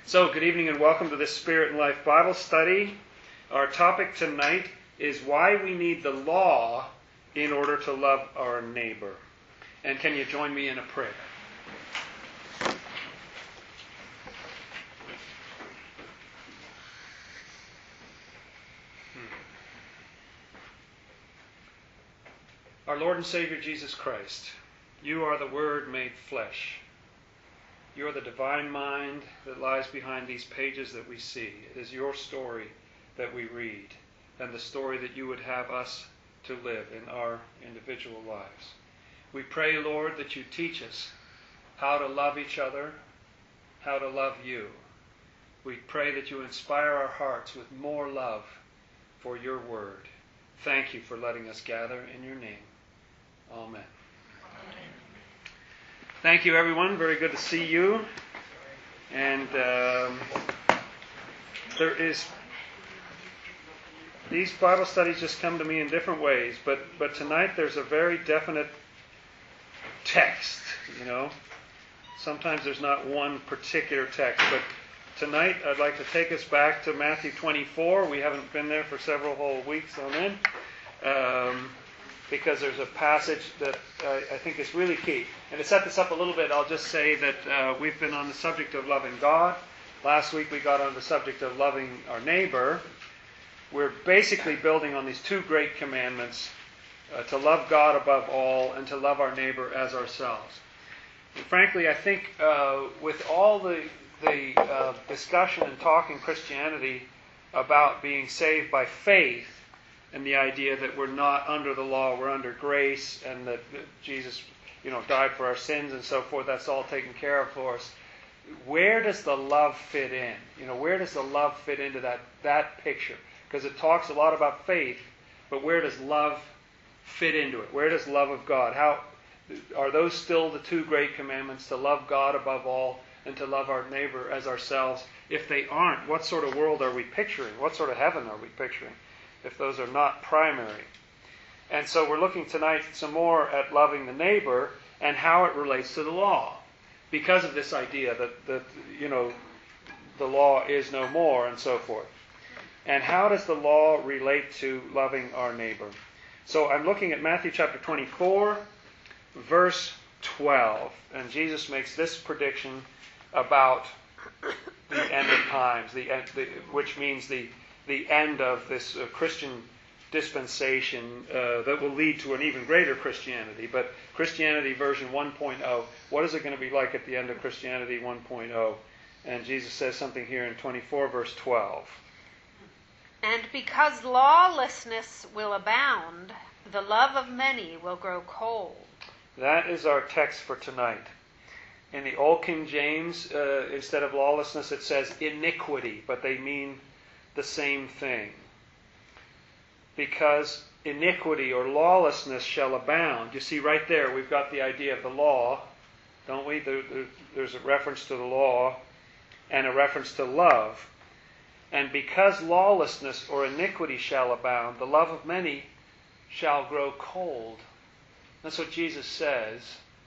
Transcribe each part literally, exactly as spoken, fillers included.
So, good evening and welcome to this Spirit and Life Bible study. Our topic tonight is why we need the law in order to love our neighbor. And can you join me in a prayer? Our Lord and Savior Jesus Christ, you are the Word made flesh. You are the divine mind that lies behind these pages that we see. It is your story that we read, and the story that you would have us to live in our individual lives. We pray, Lord, that you teach us how to love each other, how to love you. We pray that you inspire our hearts with more love for your word. Thank you for letting us gather in your name. Amen. Thank you, everyone. Very good to see you. And um, there is... These Bible studies just come to me in different ways, but, but tonight there's a very definite text, you know. Sometimes there's not one particular text, but tonight I'd like to take us back to Matthew twenty-four. We haven't been there for several whole weeks on end, um, because there's a passage that uh, I think is really key. And to set this up a little bit, I'll just say that uh, we've been on the subject of loving God. Last week we got on the subject of loving our neighbor. We're basically building on these two great commandments, uh, to love God above all and to love our neighbor as ourselves. And frankly, I think uh, with all the, the uh, discussion and talk in Christianity about being saved by faith and the idea that we're not under the law, we're under grace, and that Jesus, you know, died for our sins and so forth, that's all taken care of for us. Where does the love fit in? You know, where does the love fit into that, that picture? Because it talks a lot about faith, but where does love fit into it? Where does love of God? How are those still the two great commandments, to love God above all and to love our neighbor as ourselves? If they aren't, what sort of world are we picturing? What sort of heaven are we picturing if those are not primary? And so we're looking tonight some more at loving the neighbor and how it relates to the law, because of this idea that, that you know, the law is no more and so forth. And how does the law relate to loving our neighbor? So I'm looking at Matthew chapter twenty-four, verse twelve. And Jesus makes this prediction about the end of times, the, end, the which means the, the end of this uh, Christian dispensation uh, that will lead to an even greater Christianity. But Christianity version one point oh, what is it going to be like at the end of Christianity one point oh? And Jesus says something here in twenty-four, verse twelve. And because lawlessness will abound, the love of many will grow cold. That is our text for tonight. In the Old King James, uh, instead of lawlessness, it says iniquity, but they mean the same thing. Because iniquity or lawlessness shall abound. You see right there, we've got the idea of the law, don't we? There, there, there's a reference to the law and a reference to love. And because lawlessness or iniquity shall abound, the love of many shall grow cold. That's what Jesus says.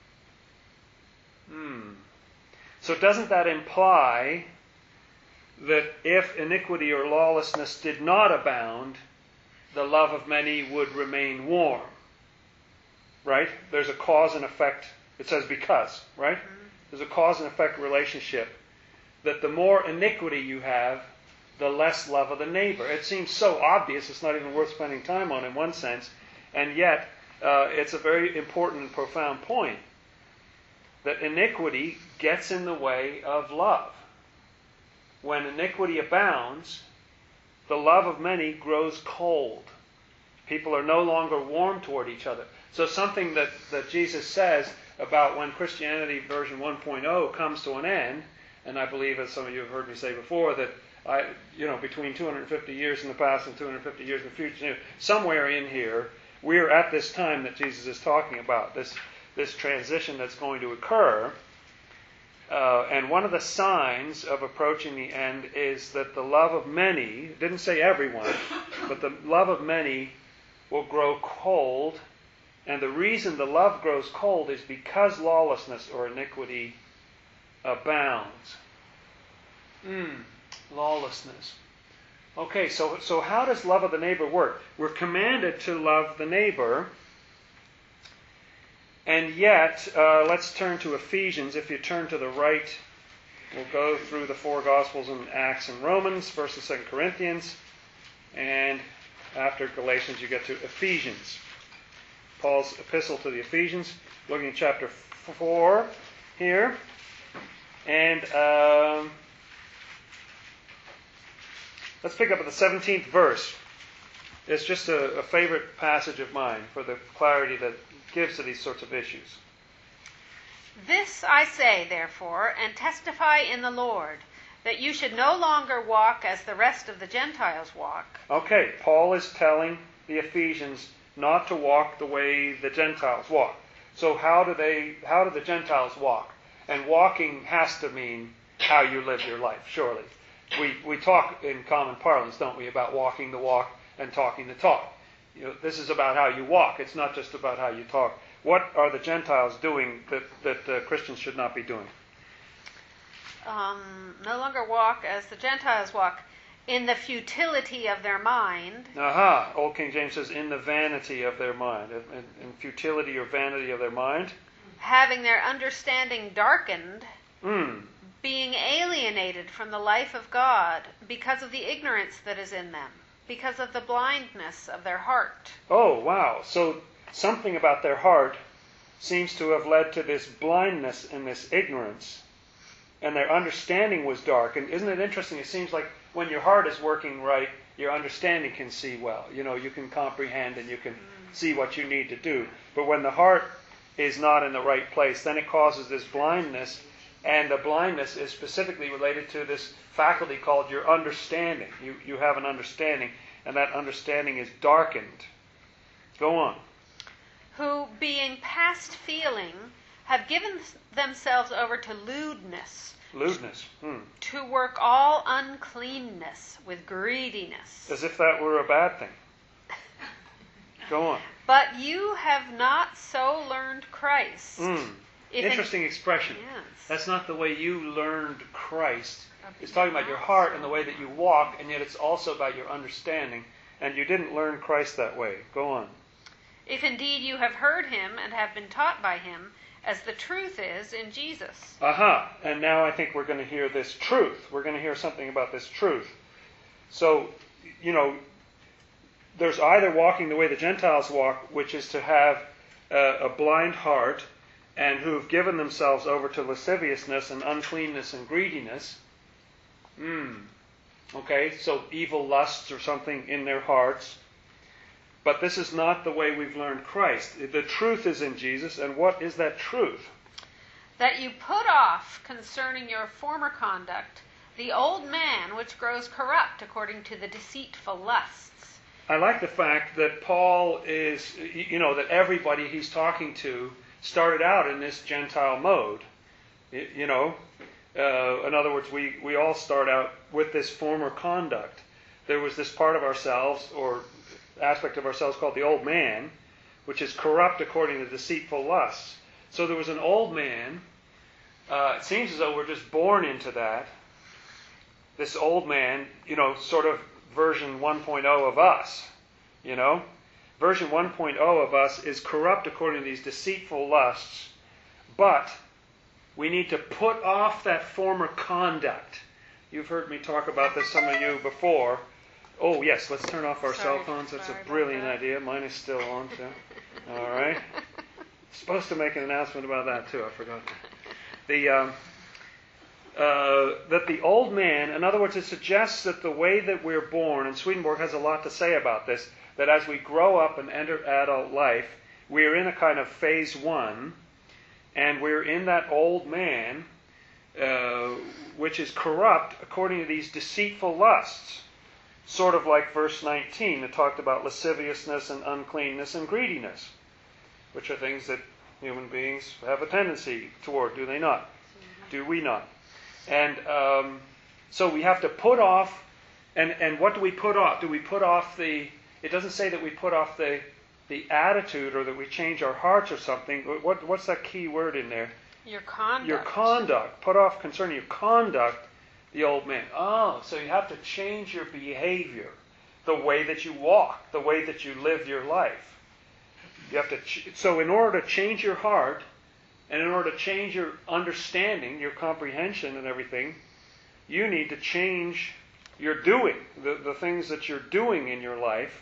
Hmm. So doesn't that imply that if iniquity or lawlessness did not abound, the love of many would remain warm? Right? There's a cause and effect. It says because, right? There's a cause and effect relationship. That the more iniquity you have, the less love of the neighbor. It seems so obvious, it's not even worth spending time on in one sense, and yet uh, it's a very important and profound point. That iniquity gets in the way of love. When iniquity abounds, the love of many grows cold. People are no longer warm toward each other. So something that, that Jesus says about when Christianity version one point oh comes to an end, and I believe, as some of you have heard me say before, that I, you know, between two hundred fifty years in the past and two hundred fifty years in the future, you know, somewhere in here, we're at this time that Jesus is talking about, this this transition that's going to occur. Uh, and one of the signs of approaching the end is that the love of many, didn't say everyone, but the love of many will grow cold. And the reason the love grows cold is because lawlessness or iniquity abounds. Mm, lawlessness. Okay, so, so how does love of the neighbor work? We're commanded to love the neighbor. And yet, uh, let's turn to Ephesians. If you turn to the right, we'll go through the four Gospels in Acts and Romans, First and Second Corinthians, and after Galatians you get to Ephesians. Paul's epistle to the Ephesians, looking at chapter four here. And um, let's pick up at the seventeenth verse. It's just a, a favorite passage of mine for the clarity that it gives to these sorts of issues. This I say, therefore, and testify in the Lord, that you should no longer walk as the rest of the Gentiles walk. Okay, Paul is telling the Ephesians not to walk the way the Gentiles walk. So how do they? How do the Gentiles walk? And walking has to mean how you live your life, surely. We we talk in common parlance, don't we, about walking the walk and talking the talk. You know, this is about how you walk. It's not just about how you talk. What are the Gentiles doing that, that uh, Christians should not be doing? Um, no longer walk as the Gentiles walk, in the futility of their mind. Aha. Old King James says, in the vanity of their mind. In, in futility or vanity of their mind. Having their understanding darkened, Mm. being alienated from the life of God because of the ignorance that is in them, because of the blindness of their heart. Oh, wow. So something about their heart seems to have led to this blindness and this ignorance, and their understanding was dark. And isn't it interesting? It seems like when your heart is working right, your understanding can see well. You know, you can comprehend and you can mm. see what you need to do. But when the heart is not in the right place, then it causes this blindness, and the blindness is specifically related to this faculty called your understanding. You, you have an understanding, and that understanding is darkened. Go on. Who, being past feeling, have given themselves over to lewdness. Lewdness. Hmm. To work all uncleanness with greediness. As if that were a bad thing. Go on. But you have not so learned Christ. Mm. Interesting in, expression. Yes. That's not the way you learned Christ. It's talking about your heart and the way that you walk, and yet it's also about your understanding. And you didn't learn Christ that way. Go on. If indeed you have heard him and have been taught by him, as the truth is in Jesus. Aha. And now I think we're going to hear this truth. We're going to hear something about this truth. So, you know, there's either walking the way the Gentiles walk, which is to have a, a blind heart, and who've given themselves over to lasciviousness and uncleanness and greediness. Mm. Okay, so evil lusts or something in their hearts. But this is not the way we've learned Christ. The truth is in Jesus, and what is that truth? That you put off concerning your former conduct the old man which grows corrupt according to the deceitful lusts. I like the fact that Paul is, you know, that everybody he's talking to started out in this Gentile mode. You know, uh, in other words, we, we all start out with this former conduct. There was this part of ourselves, or aspect of ourselves called the old man, which is corrupt according to deceitful lusts. So there was an old man. Uh, it seems as though we're just born into that. This old man, you know, sort of version one point oh of us, you know. Version one point oh of us is corrupt according to these deceitful lusts, but we need to put off that former conduct. You've heard me talk about this, some of you, before. Oh, yes, let's turn off our sorry, cell phones. That's sorry a brilliant that. idea. Mine is still on, too. All right. Supposed to make an announcement about that, too. I forgot. The... Um, Uh, that the old man, in other words, it suggests that the way that we're born, and Swedenborg has a lot to say about this, that as we grow up and enter adult life, we're in a kind of phase one, and we're in that old man, uh, which is corrupt according to these deceitful lusts. Sort of like verse nineteen that talked about lasciviousness and uncleanness and greediness, which are things that human beings have a tendency toward, do they not? Do we not? And um, so we have to put off, and, and what do we put off? Do we put off the, it doesn't say that we put off the the attitude or that we change our hearts or something. What What's that key word in there? Your conduct. Your conduct. Put off concerning your conduct the old man. Oh, so you have to change your behavior, the way that you walk, the way that you live your life. You have to. Ch- so in order to change your heart, and in order to change your understanding, your comprehension and everything, you need to change your doing, the, the things that you're doing in your life,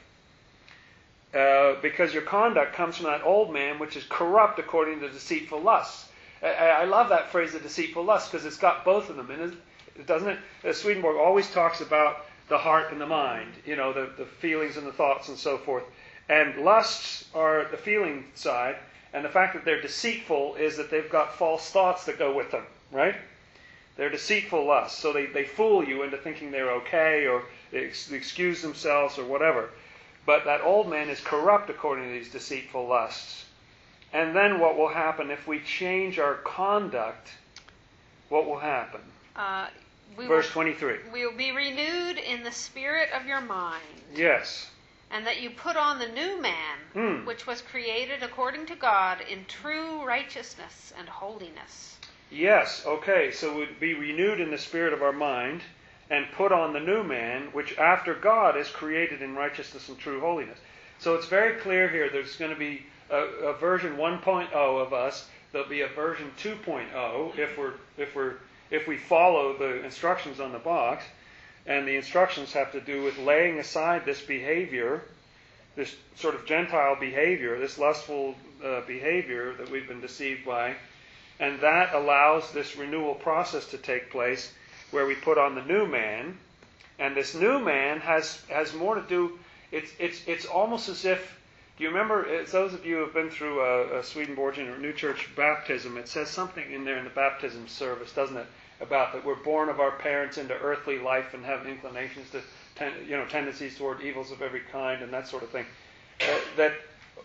uh, because your conduct comes from that old man, which is corrupt according to deceitful lusts. I, I love that phrase, the deceitful lust, because it's got both of them in it, doesn't it? Uh, Swedenborg always talks about the heart and the mind, you know, the, the feelings and the thoughts and so forth. And lusts are the feeling side, and the fact that they're deceitful is that they've got false thoughts that go with them, right? They're deceitful lusts, so they, they fool you into thinking they're okay, or they, ex- they excuse themselves or whatever. But that old man is corrupt according to these deceitful lusts. And then what will happen if we change our conduct? What will happen? Uh, we Verse will, twenty-three. We will be renewed in the spirit of your mind. Yes. And that you put on the new man, Mm. which was created according to God in true righteousness and holiness. Yes, okay, so we'd be renewed in the spirit of our mind and put on the new man, which after God is created in righteousness and true holiness. So it's very clear here there's going to be a, a version one point oh of us. There'll be a version two point oh if we're if we're if we follow the instructions on the box. And the instructions have to do with laying aside this behavior, this sort of Gentile behavior, this lustful uh, behavior that we've been deceived by. And that allows this renewal process to take place where we put on the new man. And this new man has has more to do, it's it's it's almost as if, do you remember, it's those of you who have been through a, a Swedenborgian or New Church baptism, it says something in there in the baptism service, doesn't it? About that we're born of our parents into earthly life and have inclinations to, ten, you know, tendencies toward evils of every kind and that sort of thing. Uh, that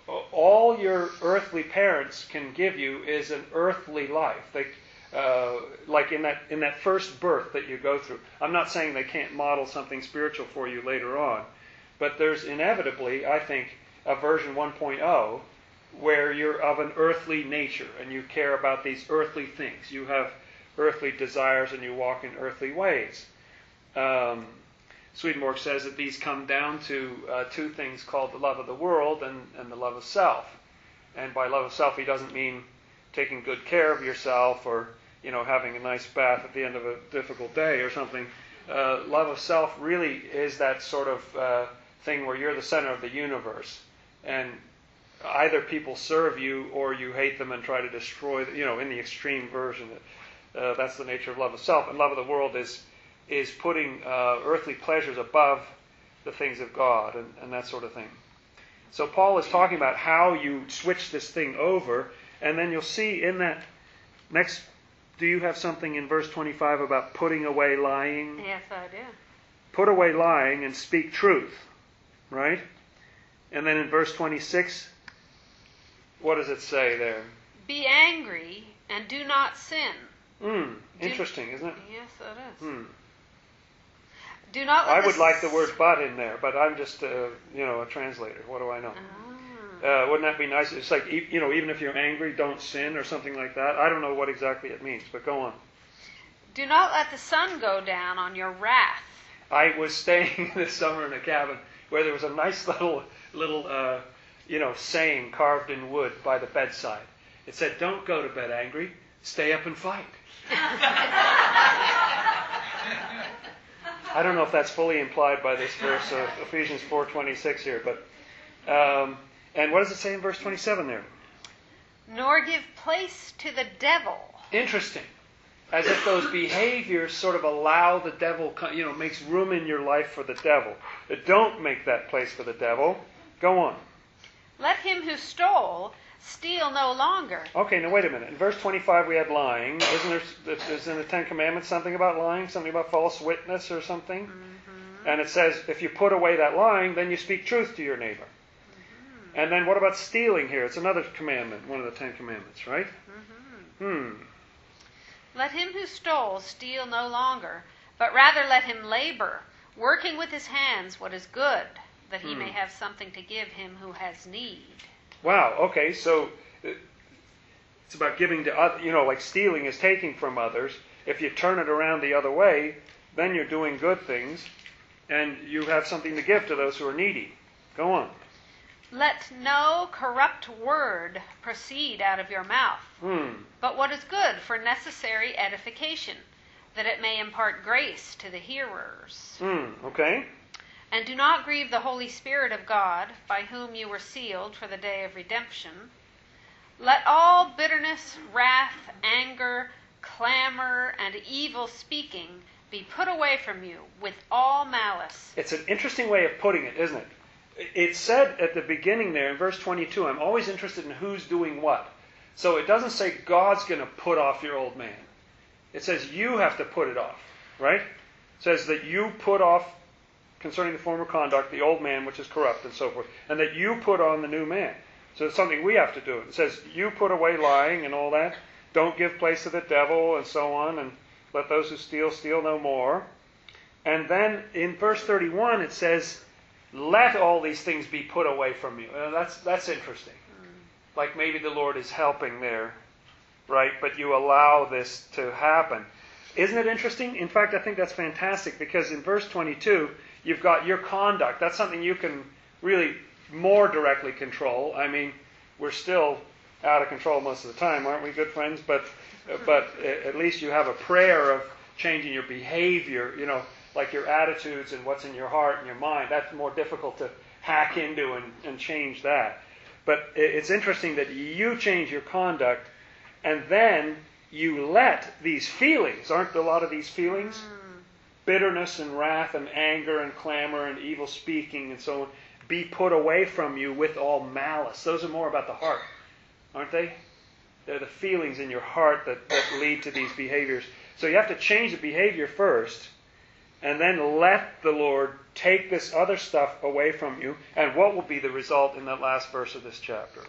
all your earthly parents can give you is an earthly life. They, uh, like in that in that first birth that you go through. I'm not saying they can't model something spiritual for you later on, but there's inevitably, I think, a version one point oh where you're of an earthly nature and you care about these earthly things. You have earthly desires and you walk in earthly ways. Um, Swedenborg says that these come down to uh, two things called the love of the world and, and the love of self. And by love of self, he doesn't mean taking good care of yourself or, you know, having a nice bath at the end of a difficult day or something. Uh, love of self really is that sort of uh, thing where you're the center of the universe. And either people serve you or you hate them and try to destroy them, you know, in the extreme version. Uh, that's the nature of love of self. And love of the world is is putting uh, earthly pleasures above the things of God and, and that sort of thing. So Paul is talking about how you switch this thing over, and then you'll see in that next, do you have something in verse twenty-five about putting away lying? Yes, I do. Put away lying and speak truth, right? And then in verse twenty-six, what does it say there? Be angry and do not sin. Hmm, interesting, isn't it? Yes, it is. Hmm. Do not let I would the like the word "but" in there, but I'm just, uh, you know, a translator. What do I know? Ah. Uh, wouldn't that be nice? It's like, you know, even if you're angry, don't sin or something like that. I don't know what exactly it means, but go on. Do not let the sun go down on your wrath. I was staying this summer in a cabin where there was a nice little, little, uh, you know, saying carved in wood by the bedside. It said, "Don't go to bed angry. Stay up and fight." I don't know if that's fully implied by this verse of Ephesians four twenty-six here, but um, and what does it say in verse twenty-seven there? Nor give place to the devil. Interesting. As if those behaviors sort of allow the devil, you know, makes room in your life for the devil. Don't make that place for the devil. Go on. Let him who stole steal no longer. Okay, now wait a minute. In verse twenty-five we had lying. Isn't there, is in the Ten Commandments something about lying? Something about false witness or something? Mm-hmm. And it says, if you put away that lying, then you speak truth to your neighbor. Mm-hmm. And then what about stealing here? It's another commandment, one of the Ten Commandments, right? Mm-hmm. Hmm. Let him who stole steal no longer, but rather let him labor, working with his hands what is good, that he hmm. may have something to give him who has need. Wow, okay, so it's about giving to others, you know, like stealing is taking from others. If you turn it around the other way, then you're doing good things, and you have something to give to those who are needy. Go on. Let no corrupt word proceed out of your mouth, Hmm. but what is good for necessary edification, that it may impart grace to the hearers. Hmm. Okay. And do not grieve the Holy Spirit of God, by whom you were sealed for the day of redemption. Let all bitterness, wrath, anger, clamor, and evil speaking be put away from you with all malice. It's an interesting way of putting it, isn't it? It said at the beginning there in verse twenty-two, I'm always interested in who's doing what. So it doesn't say God's going to put off your old man. It says you have to put it off, right? It says that you put off, concerning the former conduct, the old man which is corrupt and so forth, and that you put on the new man. So it's something we have to do. It says you put away lying and all that. Don't give place to the devil and so on, and let those who steal, steal no more. And then in verse thirty-one it says, let all these things be put away from you. Uh, that's that's interesting. Mm. Like maybe the Lord is helping there, right? But you allow this to happen. Isn't it interesting? In fact, I think that's fantastic, because in verse twenty-two, you've got your conduct. That's something you can really more directly control. I mean, we're still out of control most of the time, aren't we, good friends? But but at least you have a prayer of changing your behavior, you know, like your attitudes and what's in your heart and your mind. That's more difficult to hack into and, and change that. But it's interesting that you change your conduct, and then you let these feelings, aren't a lot of these feelings? Mm. Bitterness and wrath and anger and clamor and evil speaking and so on, be put away from you with all malice. Those are more about the heart, aren't they? They're the feelings in your heart that, that lead to these behaviors. So you have to change the behavior first, and then let the Lord take this other stuff away from you. And what will be the result in that last verse of this chapter?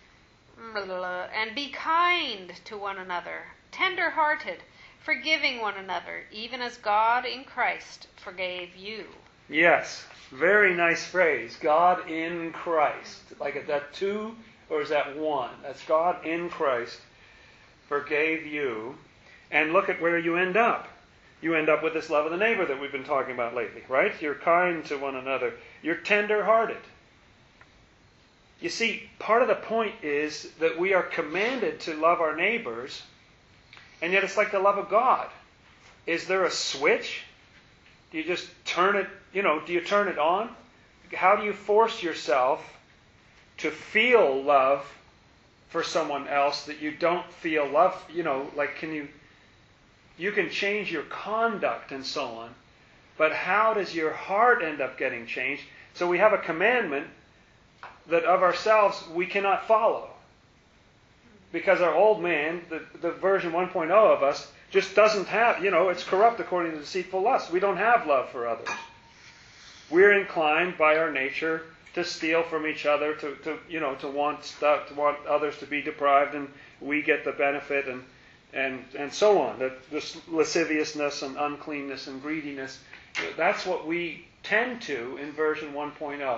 And be kind to one another, tender-hearted, forgiving one another, even as God in Christ forgave you. Yes, very nice phrase. God in Christ. Like, is that two or is that one? That's God in Christ forgave you. And look at where you end up. You end up with this love of the neighbor that we've been talking about lately, right? You're kind to one another. You're tender-hearted. You see, part of the point is that we are commanded to love our neighbors, and yet it's like the love of God. Is there a switch? Do you just turn it, you know, do you turn it on? How do you force yourself to feel love for someone else that you don't feel love, you know, like can you, you can change your conduct and so on, but how does your heart end up getting changed? So we have a commandment that of ourselves we cannot follow. Because our old man, the, the version one point oh of us, just doesn't have, you know, it's corrupt according to deceitful lust. We don't have love for others. We're inclined by our nature to steal from each other, to, to you know, to want stuff, to want others to be deprived, and we get the benefit, and and and so on. That this lasciviousness and uncleanness and greediness, that's what we tend to in version one point oh.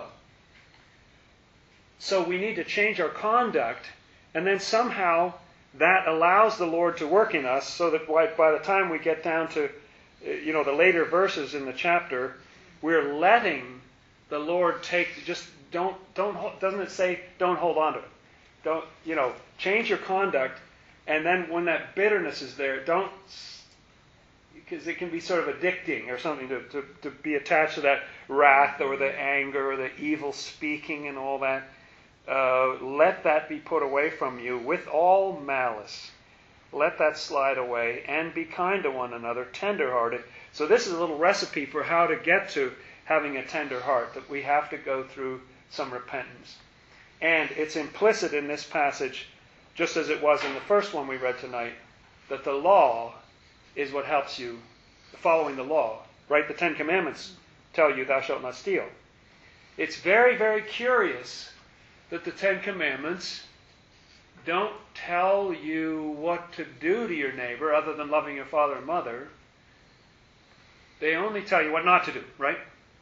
So we need to change our conduct, and then somehow that allows the Lord to work in us, so that by the time we get down to, you know, the later verses in the chapter, we're letting the Lord take, just don't, don't, doesn't it say, don't hold on to it. Don't, you know, change your conduct, and then when that bitterness is there, don't, because it can be sort of addicting or something to, to, to be attached to that wrath or the anger or the evil speaking and all that. Uh, let that be put away from you with all malice. Let that slide away, and be kind to one another, tender-hearted. So this is a little recipe for how to get to having a tender heart, that we have to go through some repentance. And it's implicit in this passage, just as it was in the first one we read tonight, that the law is what helps you, following the law. Right? The Ten Commandments tell you, thou shalt not steal. It's very, very curious that the Ten Commandments don't tell you what to do to your neighbor other than loving your father and mother. They only tell you what not to do, right?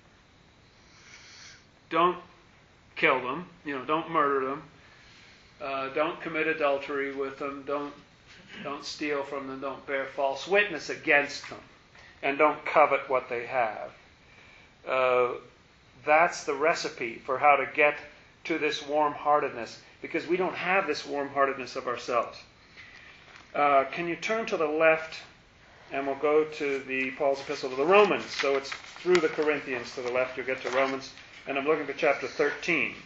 Don't kill them, you know, don't murder them, uh, don't commit adultery with them, don't don't steal from them, don't bear false witness against them. and don't covet what they have. Uh, that's the recipe for how to get to this warm-heartedness, because we don't have this warm-heartedness of ourselves. Uh, can you turn to the left, and we'll go to the Paul's epistle to the Romans. So it's through the Corinthians to the left, you'll get to Romans, and I'm looking for chapter thirteen,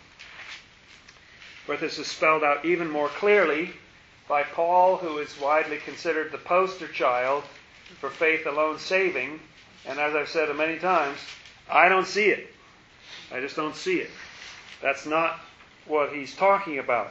where this is spelled out even more clearly by Paul, who is widely considered the poster child for faith alone saving. And as I've said many times, I don't see it. I just don't see it. That's not what he's talking about.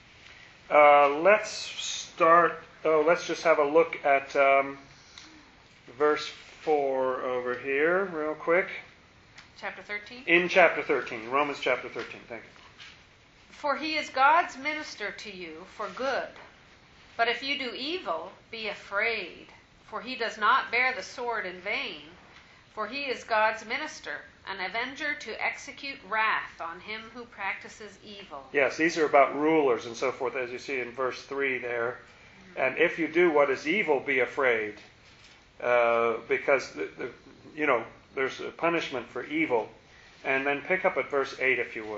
Uh, let's start, oh, let's just have a look at um, verse four over here real quick. Chapter thirteen? In chapter thirteen, Romans chapter thirteen, thank you. For he is God's minister to you for good. But if you do evil, be afraid, for he does not bear the sword in vain. For he is God's minister, an avenger to execute wrath on him who practices evil. Yes, these are about rulers and so forth, as you see in verse three there. And if you do what is evil, be afraid. Uh, because, the, the, you know, there's a punishment for evil. And then pick up at verse eight, if you would.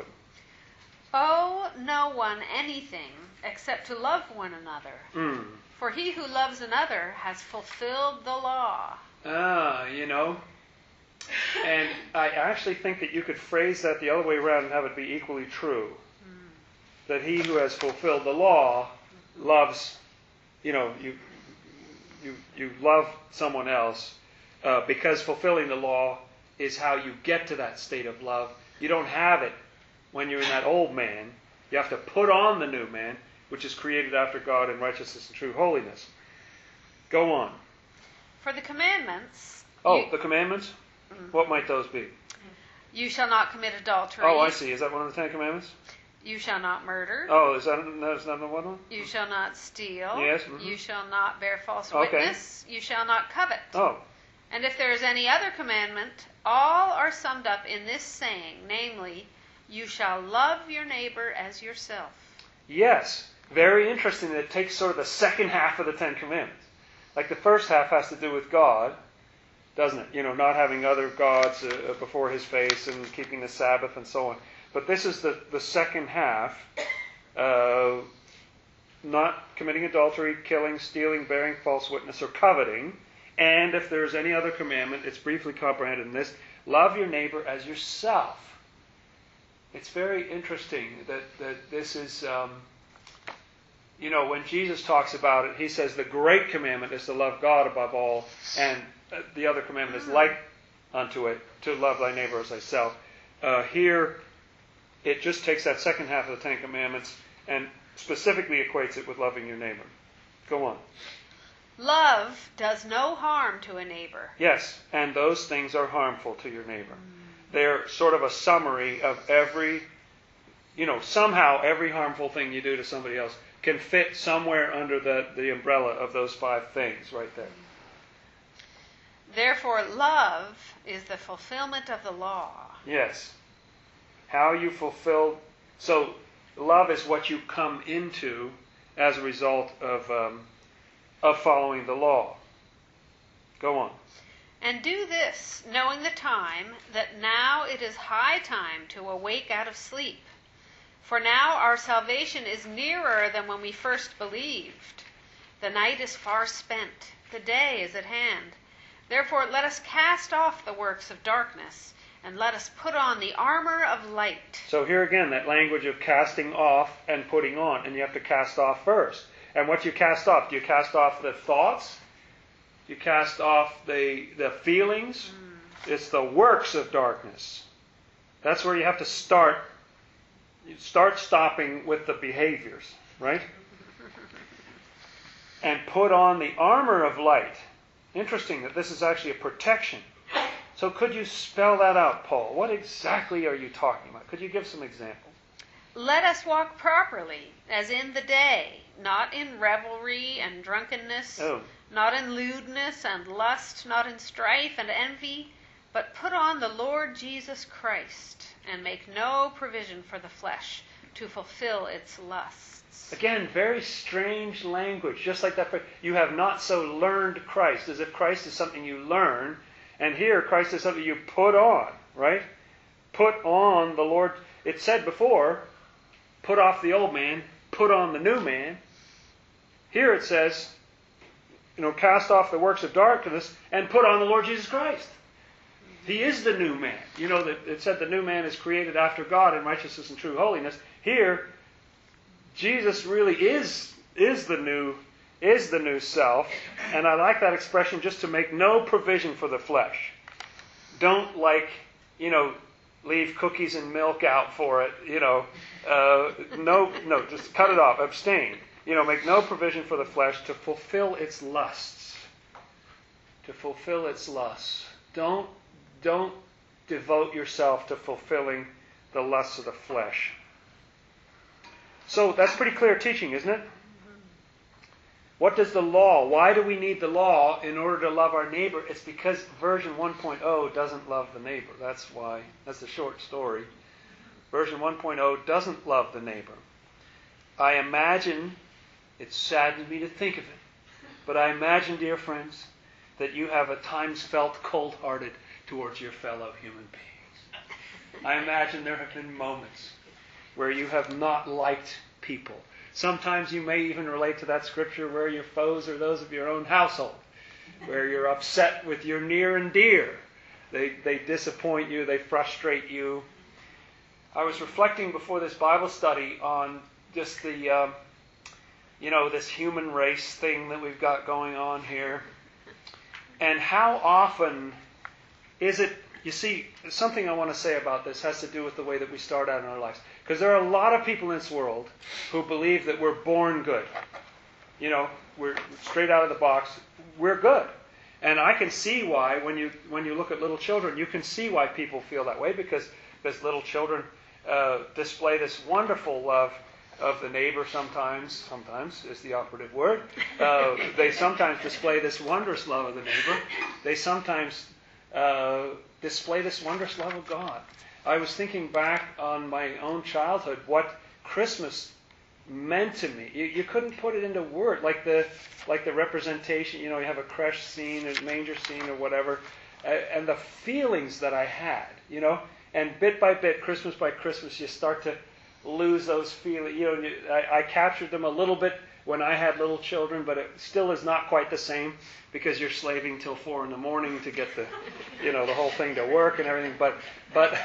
Owe no one anything except to love one another. Mm. For he who loves another has fulfilled the law. Ah, you know. And I actually think that you could phrase that the other way around and have it be equally true. Mm. That he who has fulfilled the law loves, you know, you you you love someone else uh, because fulfilling the law is how you get to that state of love. You don't have it when you're in that old man. You have to put on the new man, which is created after God in righteousness and true holiness. Go on. For the commandments... Oh, you, the commandments? Mm. What might those be? You shall not commit adultery. Oh, I see. Is that one of the Ten Commandments? You shall not murder. Oh, is that, is that the one? You shall not steal. Yes. Mm-hmm. You shall not bear false Okay. witness. You shall not covet. Oh. And if there is any other commandment, all are summed up in this saying, namely, you shall love your neighbor as yourself. Yes. Very interesting that it takes sort of the second half of the Ten Commandments. Like the first half has to do with God, doesn't it? You know, not having other gods uh, before his face and keeping the Sabbath and so on. But this is the, the second half. Uh, not committing adultery, killing, stealing, bearing false witness, or coveting. And if there's any other commandment, it's briefly comprehended in this. Love your neighbor as yourself. It's very interesting that, that this is, um, you know, when Jesus talks about it, he says the great commandment is to love God above all, and uh, the other commandment is like unto it, to love thy neighbor as thyself. Uh, here, it just takes that second half of the Ten Commandments and specifically equates it with loving your neighbor. Go on. Love does no harm to a neighbor. Yes, and those things are harmful to your neighbor. They're sort of a summary of every, you know, somehow every harmful thing you do to somebody else can fit somewhere under the, the umbrella of those five things right there. Therefore, love is the fulfillment of the law. Yes. How you fulfill... So, love is what you come into as a result of, um, of following the law. Go on. And do this, knowing the time, that now it is high time to awake out of sleep. For now our salvation is nearer than when we first believed. The night is far spent, the day is at hand. Therefore let us cast off the works of darkness, and let us put on the armor of light. So here again, that language of casting off and putting on, and you have to cast off first. And what do you cast off? Do you cast off the thoughts? You cast off the the feelings. Mm. It's the works of darkness. That's where you have to start. You start stopping with the behaviors, right? And put on the armor of light. Interesting that this is actually a protection. So could you spell that out, Paul? What exactly are you talking about? Could you give some examples? Let us walk properly, as in the day, not in revelry and drunkenness, oh. not in lewdness and lust, not in strife and envy, but put on the Lord Jesus Christ, and make no provision for the flesh to fulfill its lusts. Again, very strange language. Just like that, you have not so learned Christ, as if Christ is something you learn. And here, Christ is something you put on, right? Put on the Lord. It said before, put off the old man, put on the new man. Here it says, you know, cast off the works of darkness and put on the Lord Jesus Christ. He is the new man. You know, that it said the new man is created after God in righteousness and true holiness. Here, Jesus really is is the new is the new self, and I like that expression, just to make no provision for the flesh. Don't like, you know, leave cookies and milk out for it. You know, uh, no, no, just cut it off. Abstain. You know, make no provision for the flesh to fulfill its lusts. To fulfill its lusts. Don't don't devote yourself to fulfilling the lusts of the flesh. So that's pretty clear teaching, isn't it? What does the law, why do we need the law in order to love our neighbor? It's because version one point oh doesn't love the neighbor. That's why. That's a short story. Version one point oh doesn't love the neighbor. I imagine, it saddens me to think of it, but I imagine, dear friends, that you have at times felt cold-hearted towards your fellow human beings. I imagine there have been moments where you have not liked people. Sometimes you may even relate to that scripture where your foes are those of your own household, where you're upset with your near and dear. They, they disappoint you, they frustrate you. I was reflecting before this Bible study on just the, uh, you know, this human race thing that we've got going on here. And how often is it, you see, something I want to say about this has to do with the way that we start out in our lives. Because there are a lot of people in this world who believe that we're born good. You know, we're straight out of the box, we're good. And I can see why, when you when you look at little children, you can see why people feel that way, because because little children uh, display this wonderful love of the neighbor sometimes, sometimes is the operative word. Uh, they sometimes display this wondrous love of the neighbor. They sometimes uh, display this wondrous love of God. I was thinking back on my own childhood, what Christmas meant to me. You, you couldn't put it into words, like the like the representation. You know, you have a creche scene, a manger scene, or whatever, uh, and the feelings that I had. You know, and bit by bit, Christmas by Christmas, you start to lose those feelings. You know, you, I, I captured them a little bit when I had little children, but it still is not quite the same, because you're slaving till four in the morning to get the, you know, the whole thing to work and everything. But, but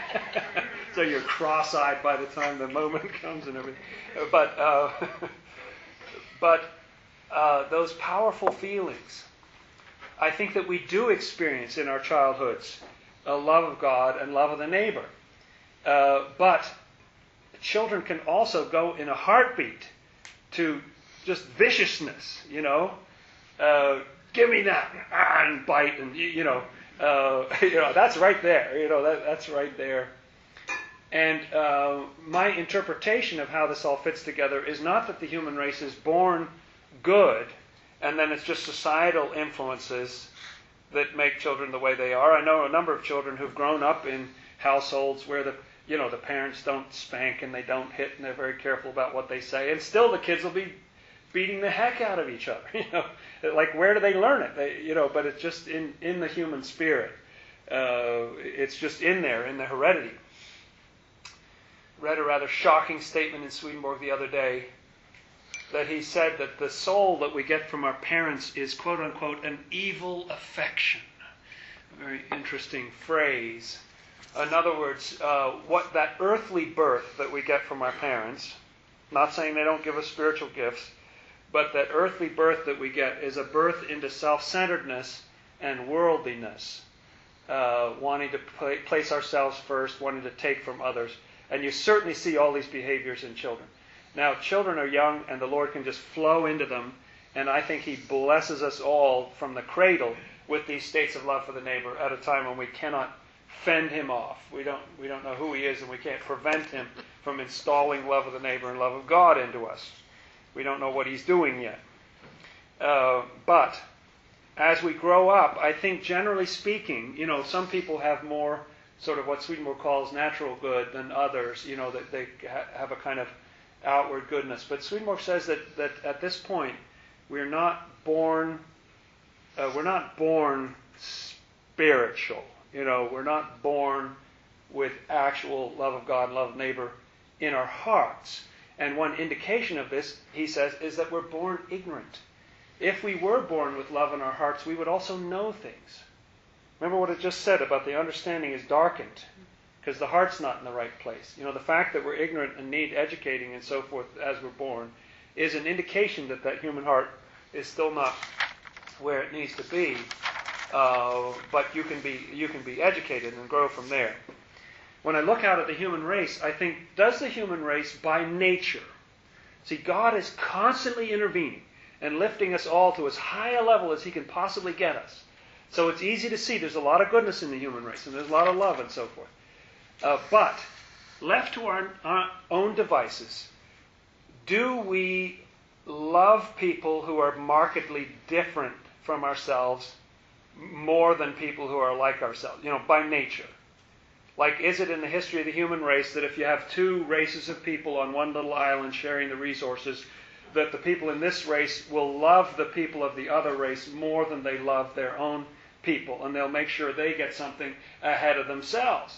so you're cross-eyed by the time the moment comes and everything. But, uh, but uh, those powerful feelings, I think that we do experience in our childhoods, a love of God and love of the neighbor. Uh, but children can also go in a heartbeat to just viciousness, you know, uh, give me that, and bite, and you, you know, uh, you know, that's right there, you know, that, that's right there. And uh, my interpretation of how this all fits together is not that the human race is born good, and then it's just societal influences that make children the way they are. I know a number of children who've grown up in households where the You know, the parents don't spank and they don't hit and they're very careful about what they say. And still the kids will be beating the heck out of each other. You know, like, where do they learn it? They, you know, but it's just in, in the human spirit. Uh, it's just in there, in the heredity. Read a rather shocking statement in Swedenborg the other day, that he said that the soul that we get from our parents is, quote unquote, an evil affection. A very interesting phrase. In other words, uh, what that earthly birth that we get from our parents, not saying they don't give us spiritual gifts, but that earthly birth that we get is a birth into self-centeredness and worldliness, uh, wanting to play, place ourselves first, wanting to take from others. And you certainly see all these behaviors in children. Now, children are young, and the Lord can just flow into them, and I think He blesses us all from the cradle with these states of love for the neighbor at a time when we cannot fend Him off. We don't we don't know who He is, and we can't prevent Him from installing love of the neighbor and love of God into us. We don't know what He's doing yet. Uh, but as we grow up, I think generally speaking, you know, some people have more sort of what Swedenborg calls natural good than others, you know, that they ha- have a kind of outward goodness. But Swedenborg says that, that at this point, we're not born, uh, we're not born spiritual. You know, we're not born with actual love of God and love of neighbor in our hearts. And one indication of this, he says, is that we're born ignorant. If we were born with love in our hearts, we would also know things. Remember what it just said about the understanding is darkened because the heart's not in the right place. You know, the fact that we're ignorant and need educating and so forth as we're born is an indication that that human heart is still not where it needs to be. Uh, but you can be you can be educated and grow from there. When I look out at the human race, I think, does the human race by nature, see, God is constantly intervening and lifting us all to as high a level as He can possibly get us. So it's easy to see there's a lot of goodness in the human race, and there's a lot of love and so forth. Uh, but, left to our, our own devices, do we love people who are markedly different from ourselves more than people who are like ourselves, you know, by nature? Like, is it in the history of the human race that if you have two races of people on one little island sharing the resources, that the people in this race will love the people of the other race more than they love their own people, and they'll make sure they get something ahead of themselves?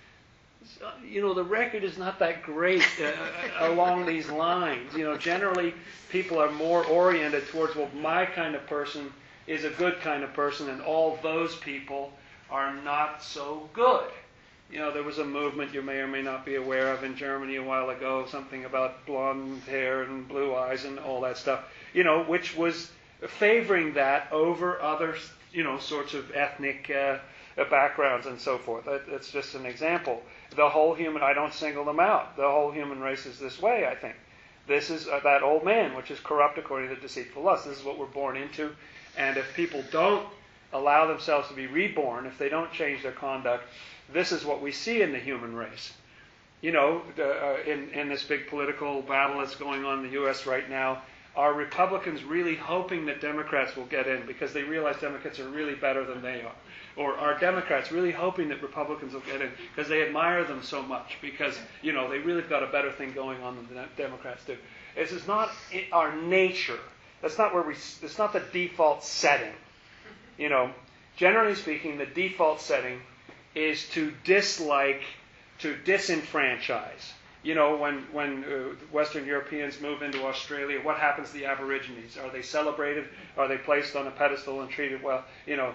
So, you know, the record is not that great uh, along these lines. You know, generally people are more oriented towards, well, my kind of person is a good kind of person, and all those people are not so good. You know, there was a movement you may or may not be aware of in Germany a while ago, something about blonde hair and blue eyes and all that stuff, you know, which was favoring that over other, you know, sorts of ethnic uh, backgrounds and so forth. It's just an example. The whole human, I don't single them out, the whole human race is this way, I think. This is uh, that old man, which is corrupt according to deceitful lust. This is what we're born into. And if people don't allow themselves to be reborn, if they don't change their conduct, this is what we see in the human race. You know, uh, in, in this big political battle that's going on in the U S right now, are Republicans really hoping that Democrats will get in because they realize Democrats are really better than they are? Or are Democrats really hoping that Republicans will get in because they admire them so much because, you know, they really got a better thing going on than the Democrats do? This is not our nature. That's not where we, it's not the default setting. You know, generally speaking, the default setting is to dislike, to disenfranchise. You know, when, when uh, Western Europeans move into Australia, what happens to the Aborigines? Are they celebrated? Are they placed on a pedestal and treated well? You know,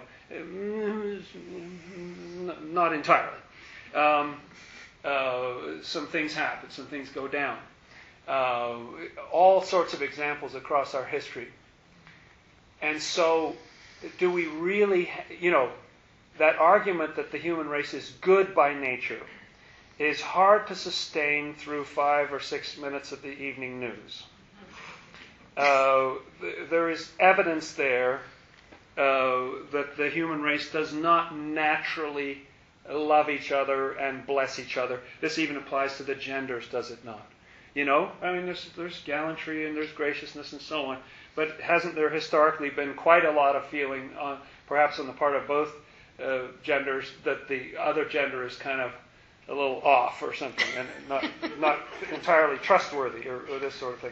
not entirely. Um, uh, some things happen. Some things go down. Uh, all sorts of examples across our history. And so, do we really, ha- you know, that argument that the human race is good by nature is hard to sustain through five or six minutes of the evening news. Uh, th- there is evidence there uh, that the human race does not naturally love each other and bless each other. This even applies to the genders, does it not? You know, I mean, there's, there's gallantry and there's graciousness and so on, but hasn't there historically been quite a lot of feeling, on, perhaps on the part of both uh, genders, that the other gender is kind of a little off or something, and not not entirely trustworthy, or, or this sort of thing.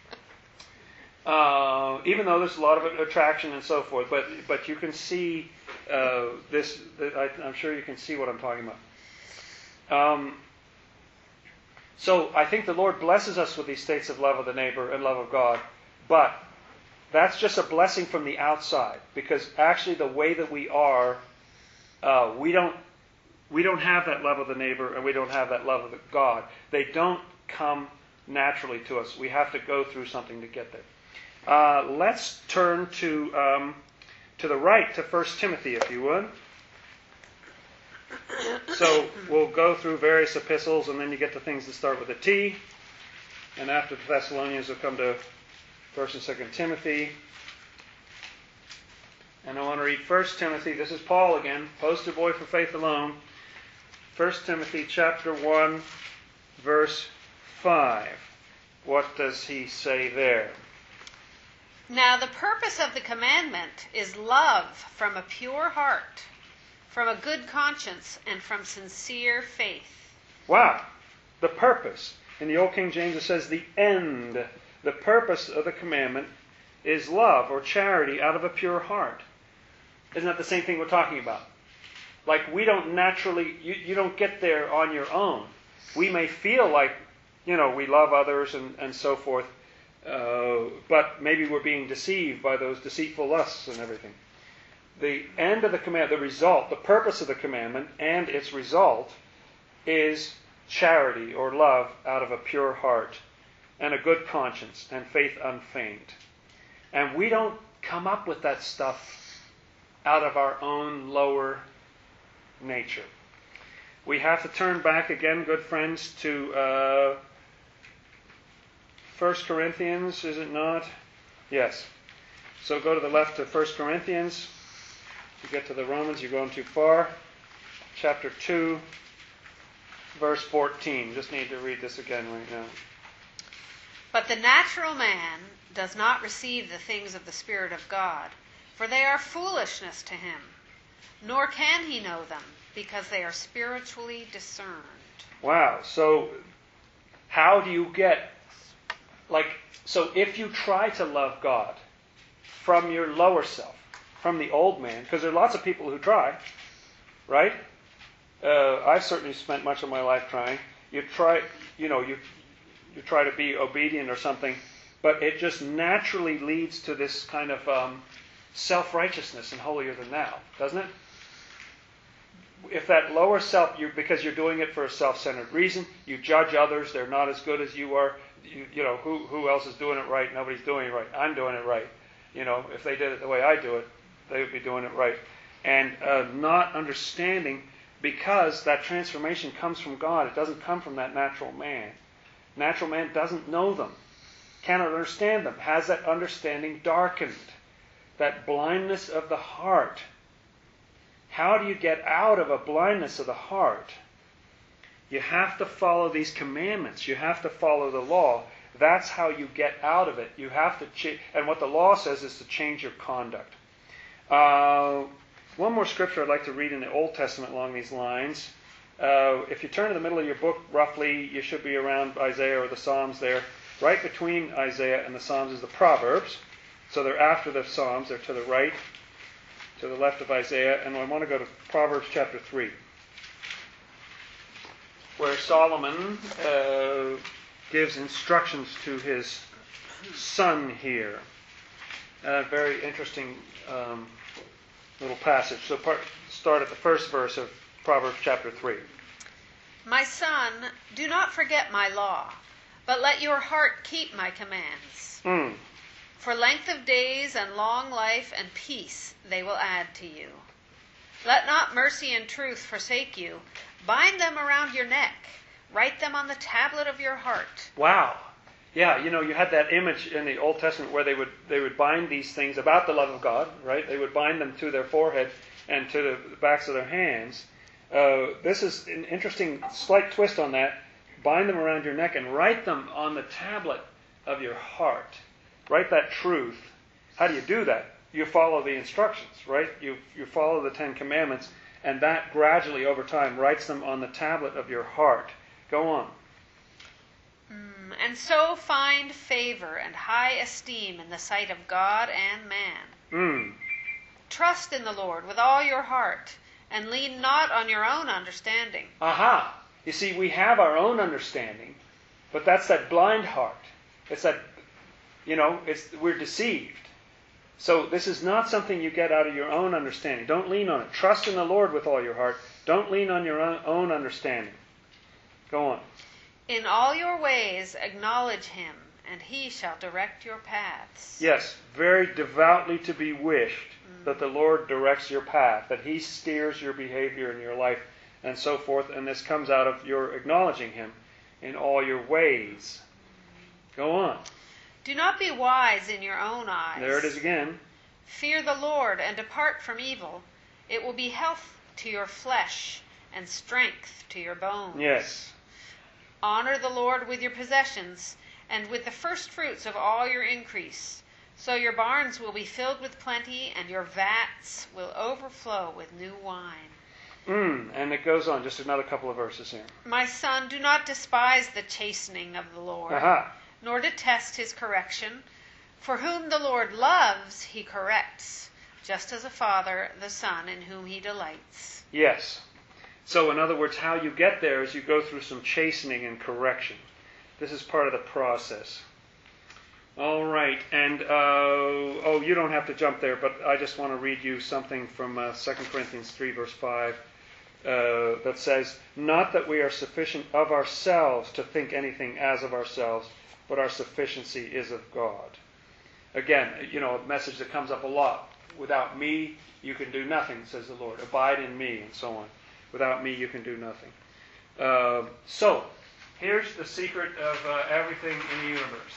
Uh, even though there's a lot of attraction and so forth, but but you can see uh, this. I, I'm sure you can see what I'm talking about. Um, so I think the Lord blesses us with these states of love of the neighbor and love of God, but that's just a blessing from the outside, because actually the way that we are, uh, we don't. We don't have that love of the neighbor, and we don't have that love of the God. They don't come naturally to us. We have to go through something to get there. Uh, let's turn to um, to the right to First Timothy, if you would. So we'll go through various epistles, and then you get to things that start with a T. And after the Thessalonians, we'll come to First and Second Timothy. And I want to read First Timothy. This is Paul again, poster boy for faith alone. First Timothy chapter one, verse five. What does he say there? Now the purpose of the commandment is love from a pure heart, from a good conscience and from sincere faith. Wow. The purpose. In the Old King James it says the end. The purpose of the commandment is love or charity out of a pure heart. Isn't that the same thing we're talking about? Like we don't naturally, you, you don't get there on your own. We may feel like, you know, we love others and, and so forth, uh, but maybe we're being deceived by those deceitful lusts and everything. The end of the command, the result, the purpose of the commandment and its result is charity or love out of a pure heart and a good conscience and faith unfeigned. And we don't come up with that stuff out of our own lower nature. We have to turn back again, good friends, to uh, First Corinthians, is it not? Yes. So go to the left to First Corinthians. You get to the Romans, you're going too far. Chapter two, verse fourteen. Just need to read this again right now. But the natural man does not receive the things of the Spirit of God, for they are foolishness to him, nor can he know them, because they are spiritually discerned. Wow. So how do you get, like, so if you try to love God from your lower self, from the old man, because there are lots of people who try, right? Uh, I've certainly spent much of my life trying. You try, you know, you you try to be obedient or something, but it just naturally leads to this kind of um, self-righteousness and holier than thou, doesn't it? If that lower self, you because you're doing it for a self-centered reason, you judge others, they're not as good as you are. You, you know, who who else is doing it right? Nobody's doing it right. I'm doing it right. You know, if they did it the way I do it, they would be doing it right. And uh, not understanding, because that transformation comes from God. It doesn't come from that natural man. Natural man doesn't know them, cannot understand them, has that understanding darkened, that blindness of the heart. How do you get out of a blindness of the heart? You have to follow these commandments. You have to follow the law. That's how you get out of it. You have to change. And what the law says is to change your conduct. Uh, one more scripture I'd like to read in the Old Testament along these lines. Uh, if you turn to the middle of your book, roughly, you should be around Isaiah or the Psalms there. Right between Isaiah and the Psalms is the Proverbs. So they're after the Psalms. They're to the right, to the left of Isaiah. And I want to go to Proverbs chapter three, where Solomon uh, gives instructions to his son here. A very interesting um, little passage. So part, start at the first verse of Proverbs chapter three. My son, do not forget my law, but let your heart keep my commands. Mm. For length of days and long life and peace they will add to you. Let not mercy and truth forsake you. Bind them around your neck. Write them on the tablet of your heart. Wow. Yeah, you know, you had that image in the Old Testament where they would they would bind these things about the love of God, right? They would bind them to their forehead and to the backs of their hands. Uh, this is an interesting slight twist on that. Bind them around your neck and write them on the tablet of your heart. Write that truth. How do you do that? You follow the instructions, right? You you follow the Ten Commandments, and that gradually over time writes them on the tablet of your heart. Go on. Mm, and so find favor and high esteem in the sight of God and man. Mm. Trust in the Lord with all your heart, and lean not on your own understanding. Aha! You see, we have our own understanding, but that's that blind heart. It's that, you know, it's we're deceived. So this is not something you get out of your own understanding. Don't lean on it. Trust in the Lord with all your heart. Don't lean on your own understanding. Go on. In all your ways acknowledge him, and he shall direct your paths. Yes, very devoutly to be wished that the Lord directs your path, that he steers your behavior in your life, and so forth. And this comes out of your acknowledging him in all your ways. Go on. Do not be wise in your own eyes. There it is again. Fear the Lord and depart from evil. It will be health to your flesh and strength to your bones. Yes. Honor the Lord with your possessions and with the first fruits of all your increase. So your barns will be filled with plenty, and your vats will overflow with new wine. And it goes on, just another couple of verses here. My son, do not despise the chastening of the Lord, Aha. nor detest his correction. For whom the Lord loves, he corrects, just as a father the son in whom he delights. Yes. So in other words, how you get there is you go through some chastening and correction. This is part of the process. All right. And, uh, oh, you don't have to jump there, but I just want to read you something from uh, Second Corinthians three, verse five, uh, that says, not that we are sufficient of ourselves to think anything as of ourselves, but our sufficiency is of God. Again, you know, a message that comes up a lot. Without me, you can do nothing, says the Lord. Abide in me, and so on. Without me, you can do nothing. Uh, so, here's the secret of uh, everything in the universe.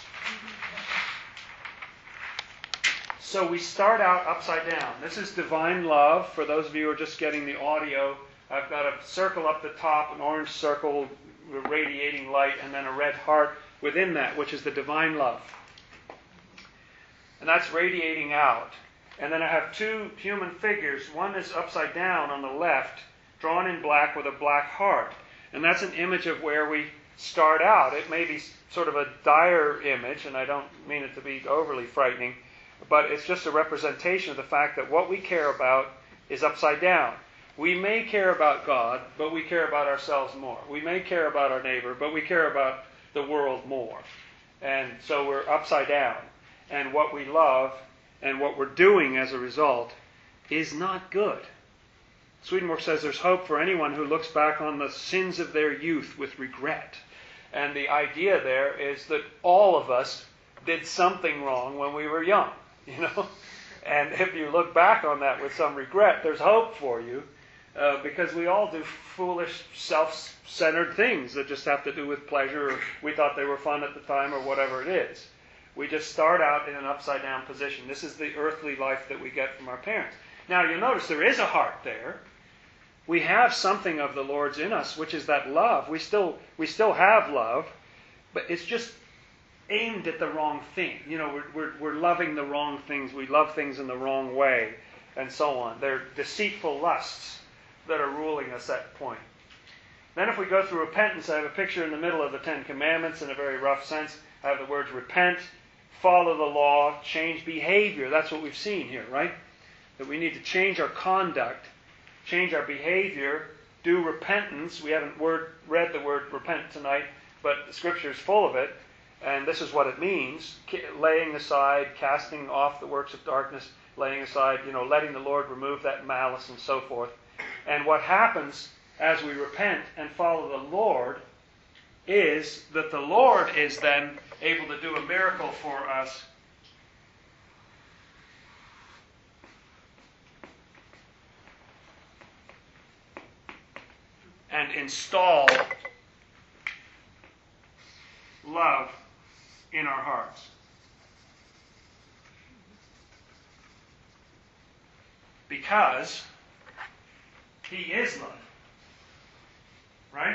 So we start out upside down. This is divine love. For those of you who are just getting the audio, I've got a circle up the top, an orange circle, radiating light, and then a red heart within that, which is the divine love. And that's radiating out. And then I have two human figures. One is upside down on the left, drawn in black with a black heart. And that's an image of where we start out. It may be sort of a dire image, and I don't mean it to be overly frightening, but it's just a representation of the fact that what we care about is upside down. We may care about God, but we care about ourselves more. We may care about our neighbor, but we care about the world more. And so we're upside down. And what we love and what we're doing as a result is not good. Swedenborg says there's hope for anyone who looks back on the sins of their youth with regret. And the idea there is that all of us did something wrong when we were young, you know. And if you look back on that with some regret, there's hope for you, uh, because we all do foolish, self-centered things that just have to do with pleasure, or we thought they were fun at the time, or whatever it is. We just start out in an upside-down position. This is the earthly life that we get from our parents. Now, you'll notice there is a heart there. We have something of the Lord's in us, which is that love. We still we still have love, but it's just aimed at the wrong thing. You know, we're, we're, we're loving the wrong things. We love things in the wrong way, and so on. They're deceitful lusts that are ruling us at that point. Then if we go through repentance, I have a picture in the middle of the Ten Commandments in a very rough sense. I have the words repent, follow the law, change behavior. That's what we've seen here, right? That we need to change our conduct, change our behavior, do repentance. We haven't word, read the word repent tonight, but the Scripture is full of it. And this is what it means. Laying aside, casting off the works of darkness, laying aside, you know, letting the Lord remove that malice and so forth. And what happens as we repent and follow the Lord is that the Lord is then able to do a miracle for us. And install love in our hearts. Because He is love. Right?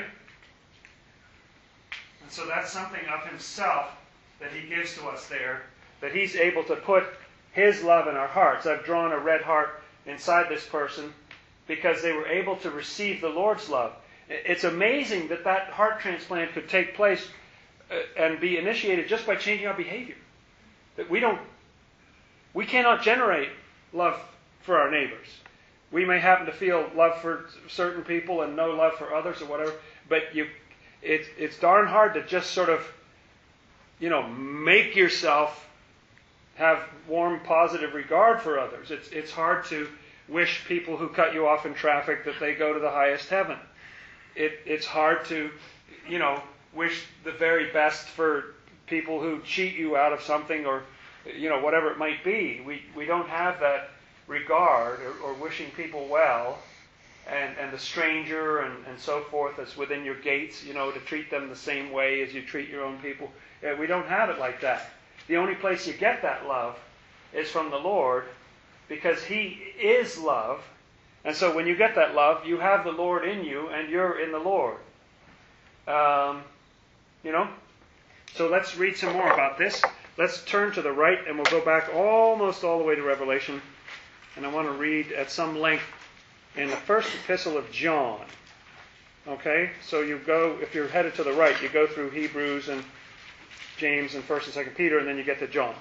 And so that's something of Himself that He gives to us there, that He's able to put His love in our hearts. I've drawn a red heart inside this person because they were able to receive the Lord's love. It's amazing that that heart transplant could take place and be initiated just by changing our behavior. That we don't, we cannot generate love for our neighbors. We may happen to feel love for certain people and no love for others or whatever, but you, it's it's darn hard to just sort of, you know, make yourself have warm, positive regard for others. It's it's hard to wish people who cut you off in traffic that they go to the highest heaven. It it's hard to, you know, wish the very best for people who cheat you out of something, or, you know, whatever it might be. We we don't have that regard or, or wishing people well, and, and the stranger and, and so forth that's within your gates, you know, to treat them the same way as you treat your own people. Uh, we don't have it like that. The only place you get that love is from the Lord, because He is love. And so when you get that love, you have the Lord in you and you're in the Lord. Um, you know? So let's read some more about this. Let's turn to the right and we'll go back almost all the way to Revelation. And I want to read at some length in the first epistle of John. Okay? So you go, if you're headed to the right, you go through Hebrews and James and first and second Peter, and then you get to John.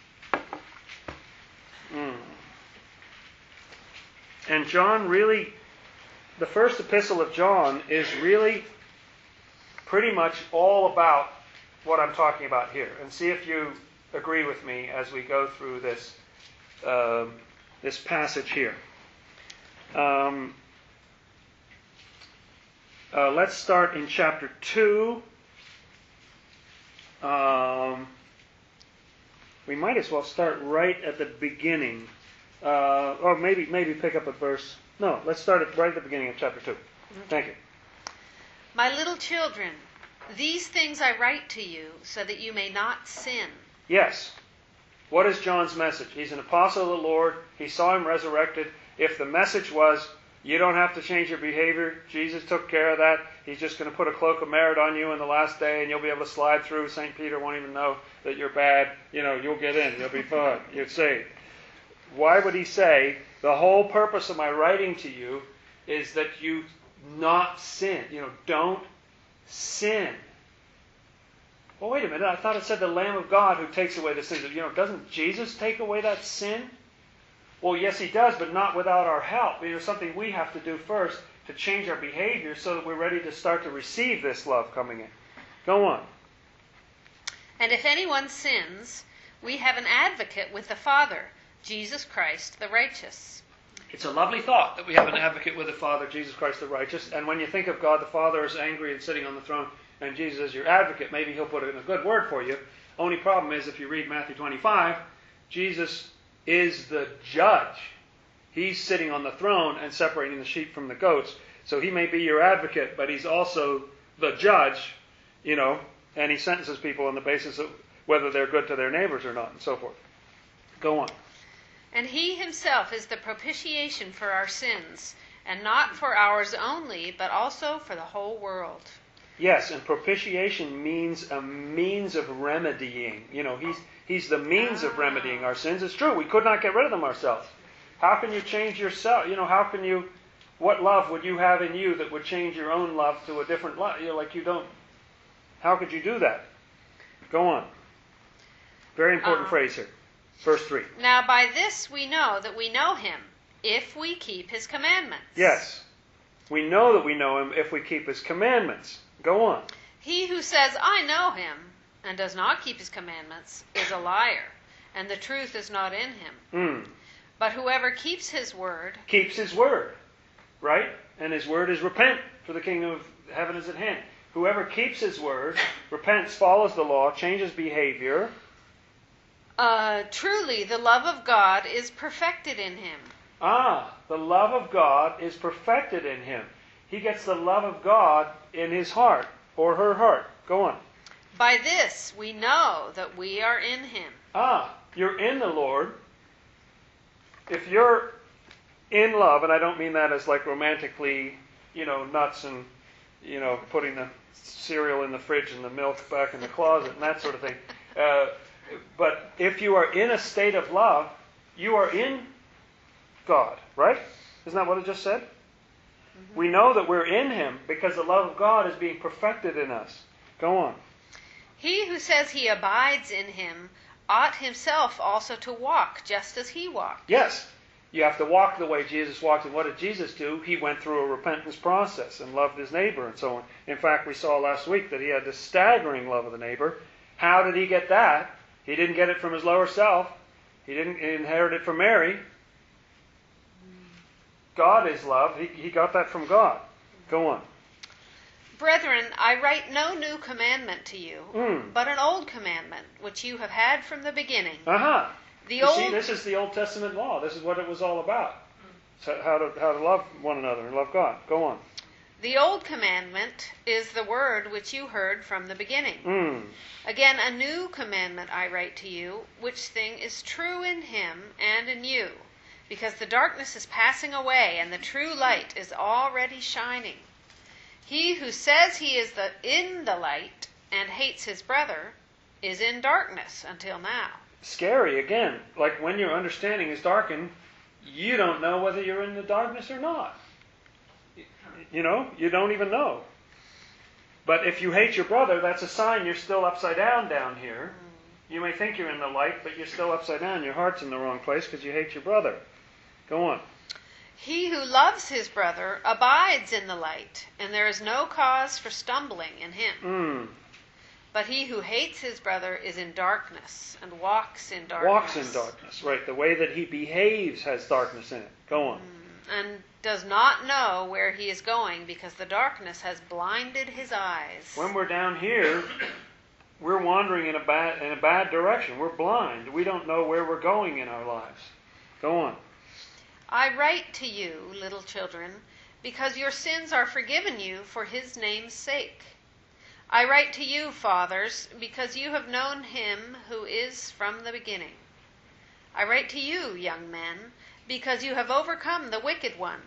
Mm. And John really, the first epistle of John is really pretty much all about what I'm talking about here. And see if you agree with me as we go through this uh, this passage here. Um, uh, let's start in chapter two. Um, we might as well start right at the beginning. Uh, or maybe maybe pick up at verse... No, let's start at, right at the beginning of chapter two. Thank you. My little children, these things I write to you so that you may not sin. Yes. What is John's message? He's an apostle of the Lord. He saw him resurrected. If the message was, you don't have to change your behavior, Jesus took care of that, he's just going to put a cloak of merit on you in the last day and you'll be able to slide through, Saint Peter won't even know that you're bad, you know, you'll get in, you'll be fine, you're saved. Why would he say, the whole purpose of my writing to you is that you not sin, you know, don't sin. Well, wait a minute, I thought it said the Lamb of God who takes away the sins. You know, doesn't Jesus take away that sin? Well, yes, he does, but not without our help. There's something we have to do first to change our behavior so that we're ready to start to receive this love coming in. Go on. And if anyone sins, we have an advocate with the Father, Jesus Christ the righteous. It's a lovely thought that we have an advocate with the Father, Jesus Christ the righteous. And when you think of God the Father as angry and sitting on the throne, and Jesus is your advocate, maybe he'll put in a good word for you. Only problem is if you read Matthew twenty-five, Jesus is the judge. He's sitting on the throne and separating the sheep from the goats. So he may be your advocate, but he's also the judge, you know, and he sentences people on the basis of whether they're good to their neighbors or not, and so forth. Go on. And he himself is the propitiation for our sins, and not for ours only, but also for the whole world. Yes, and propitiation means a means of remedying. You know, he's he's the means of remedying our sins. It's true, we could not get rid of them ourselves. How can you change yourself? You know, how can you, what love would you have in you that would change your own love to a different love? You know, like you don't, how could you do that? Go on. Very important Um, phrase here. Verse three. Now by this we know that we know him, if we keep his commandments. Yes. We know that we know him if we keep his commandments. Go on. He who says, I know him, and does not keep his commandments, is a liar, and the truth is not in him. Mm. But whoever keeps his word... Keeps his word, right? And his word is repent, for the kingdom of heaven is at hand. Whoever keeps his word, repents, follows the law, changes behavior... Uh, truly, the love of God is perfected in him. Ah, the love of God is perfected in him. He gets the love of God in his heart, or her heart. Go on. By this we know that we are in him. Ah, you're in the Lord. If you're in love, and I don't mean that as like romantically, you know, nuts and, you know, putting the cereal in the fridge and the milk back in the closet and that sort of thing. Uh, but if you are in a state of love, you are in God, right? Isn't that what it just said? Mm-hmm. We know that we're in him because the love of God is being perfected in us. Go on. He who says he abides in him ought himself also to walk just as he walked. Yes. You have to walk the way Jesus walked. And what did Jesus do? He went through a repentance process and loved his neighbor and so on. In fact, we saw last week that he had this staggering love of the neighbor. How did he get that? He didn't get it from his lower self. He didn't inherit it from Mary. God is love. He, he got that from God. Go on. Brethren, I write no new commandment to you, Mm. but an old commandment, which you have had from the beginning. Uh-huh. The You old... see, this is the Old Testament law. This is what it was all about. So how to how to love one another and love God. Go on. The old commandment is the word which you heard from the beginning. Mm. Again, a new commandment I write to you, which thing is true in him and in you, because the darkness is passing away and the true light is already shining. He who says he is the, in the light and hates his brother is in darkness until now. Scary again. Like when your understanding is darkened, you don't know whether you're in the darkness or not. You know, you don't even know. But if you hate your brother, that's a sign you're still upside down down here. You may think you're in the light, but you're still upside down. Your heart's in the wrong place because you hate your brother. Go on. He who loves his brother abides in the light, and there is no cause for stumbling in him. Mm. But he who hates his brother is in darkness and walks in darkness. Walks in darkness, right. The way that he behaves has darkness in it. Go on. Mm. And does not know where he is going because the darkness has blinded his eyes. When we're down here, we're wandering in a bad in a bad direction. We're blind. We don't know where we're going in our lives. Go on. I write to you, little children, because your sins are forgiven you for his name's sake. I write to you, fathers, because you have known him who is from the beginning. I write to you, young men, because you have overcome the wicked one.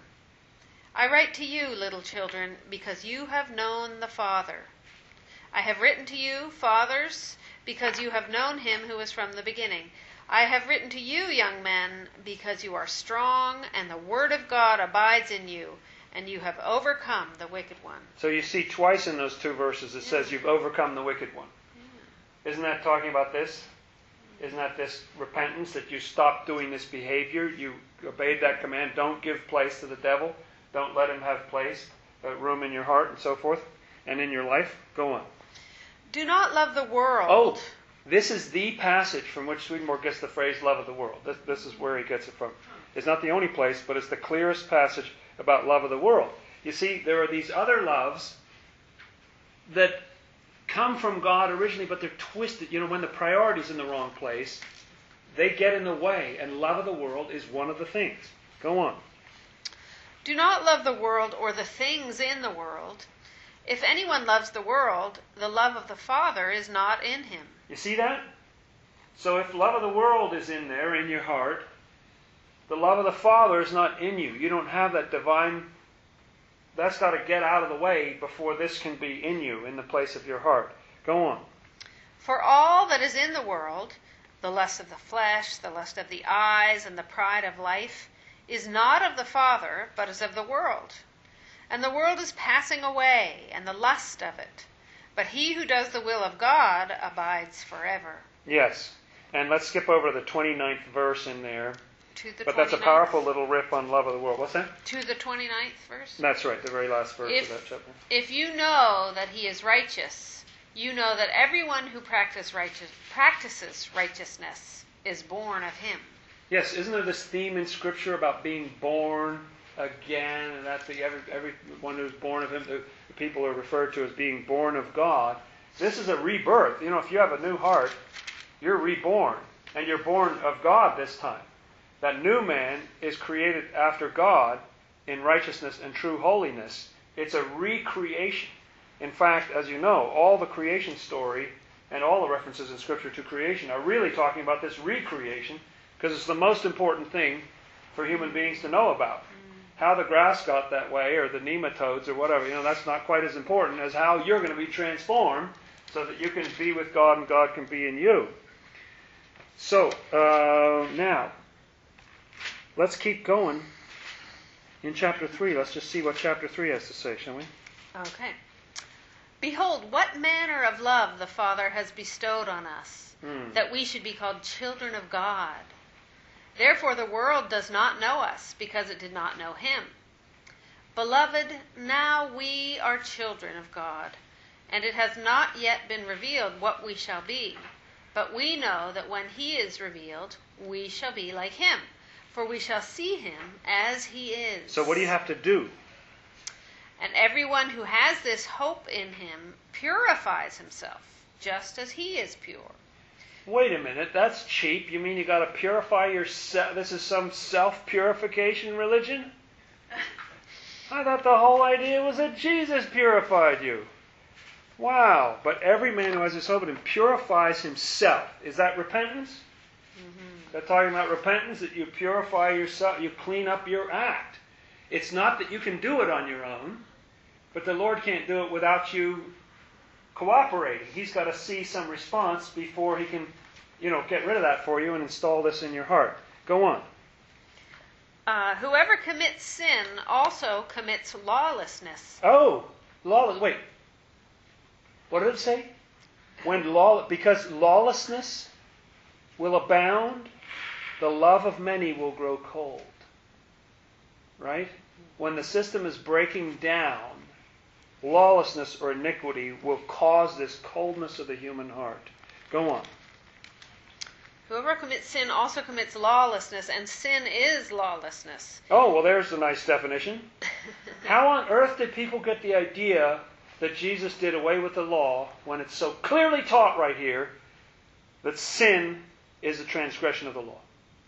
I write to you, little children, because you have known the Father. I have written to you, fathers, because you have known him who is from the beginning. I have written to you, young men, because you are strong, and the word of God abides in you, and you have overcome the wicked one. So you see twice in those two verses it yeah. says you've overcome the wicked one. Yeah. Isn't that talking about this? Isn't that this repentance, that you stopped doing this behavior? You obeyed that command. Don't give place to the devil. Don't let him have place, uh, room in your heart, and so forth, and in your life. Go on. Do not love the world. Oh, this is the passage from which Swedenborg gets the phrase love of the world. This, this is where he gets it from. It's not the only place, but it's the clearest passage about love of the world. You see, there are these other loves that come from God originally, but they're twisted. You know, when the priority's in the wrong place, they get in the way, and love of the world is one of the things. Go on. Do not love the world or the things in the world. If anyone loves the world, the love of the Father is not in him. You see that? So if love of the world is in there, in your heart, the love of the Father is not in you. You don't have that divine... That's got to get out of the way before this can be in you, in the place of your heart. Go on. For all that is in the world, the lust of the flesh, the lust of the eyes, and the pride of life, is not of the Father, but is of the world. And the world is passing away, and the lust of it. But he who does the will of God abides forever. Yes. And let's skip over to the twenty-ninth verse in there. To the but that's a powerful little riff on love of the world. What's that? To the twenty-ninth verse? That's right, the very last verse if, of that chapter. If you know that he is righteous, you know that everyone who practice righteous, practices righteousness is born of him. Yes, isn't there this theme in Scripture about being born again, and that's the every everyone who's born of him, the, the people are referred to as being born of God. This is a rebirth. You know, if you have a new heart, you're reborn, and you're born of God this time. That new man is created after God in righteousness and true holiness. It's a recreation. In fact, as you know, all the creation story and all the references in Scripture to creation are really talking about this recreation, because it's the most important thing for human beings to know about. How the grass got that way, or the nematodes, or whatever, you know, that's not quite as important as how you're going to be transformed so that you can be with God and God can be in you. So, uh, now, let's keep going in chapter three. Let's just see what chapter three has to say, shall we? Okay. Behold, what manner of love the Father has bestowed on us, mm. that we should be called children of God. Therefore the world does not know us, because it did not know him. Beloved, now we are children of God, and it has not yet been revealed what we shall be. But we know that when he is revealed, we shall be like him, for we shall see him as he is. So what do you have to do? And everyone who has this hope in him purifies himself, just as he is pure. Wait a minute, that's cheap. You mean you got to purify yourself? This is some self-purification religion? I thought the whole idea was that Jesus purified you. Wow. But every man who has this hope in him purifies himself. Is that repentance? Mm-hmm. They're talking about repentance, that you purify yourself, you clean up your act. It's not that you can do it on your own, but the Lord can't do it without you cooperating. He's got to see some response before he can, you know, get rid of that for you and install this in your heart. Go on. Uh, whoever commits sin also commits lawlessness. Oh, lawless. Wait. What did it say? When law, because lawlessness will abound, the love of many will grow cold. Right? When the system is breaking down, lawlessness or iniquity will cause this coldness of the human heart. Go on. Whoever commits sin also commits lawlessness, and sin is lawlessness. Oh, well, there's a nice definition. How on earth did people get the idea that Jesus did away with the law when it's so clearly taught right here that sin is a transgression of the law?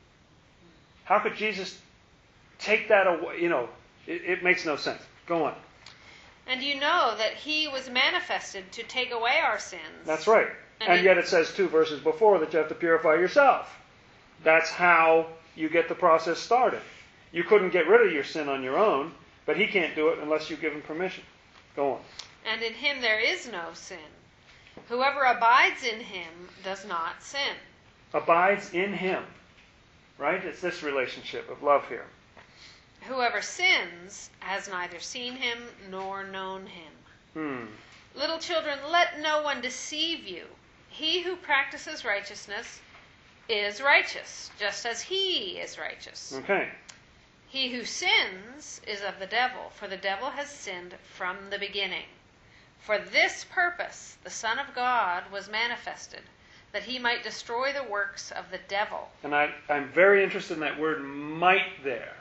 How could Jesus take that away? You know, it, it makes no sense. Go on. And you know that he was manifested to take away our sins. That's right. And, and it, yet it says two verses before that you have to purify yourself. That's how you get the process started. You couldn't get rid of your sin on your own, but he can't do it unless you give him permission. Go on. And in him there is no sin. Whoever abides in him does not sin. Abides in him. Right? It's this relationship of love here. Whoever sins has neither seen him nor known him. Hmm. Little children, let no one deceive you. He who practices righteousness is righteous, just as he is righteous. Okay. He who sins is of the devil, for the devil has sinned from the beginning. For this purpose the Son of God was manifested, that he might destroy the works of the devil. And I, I'm very interested in that word might there.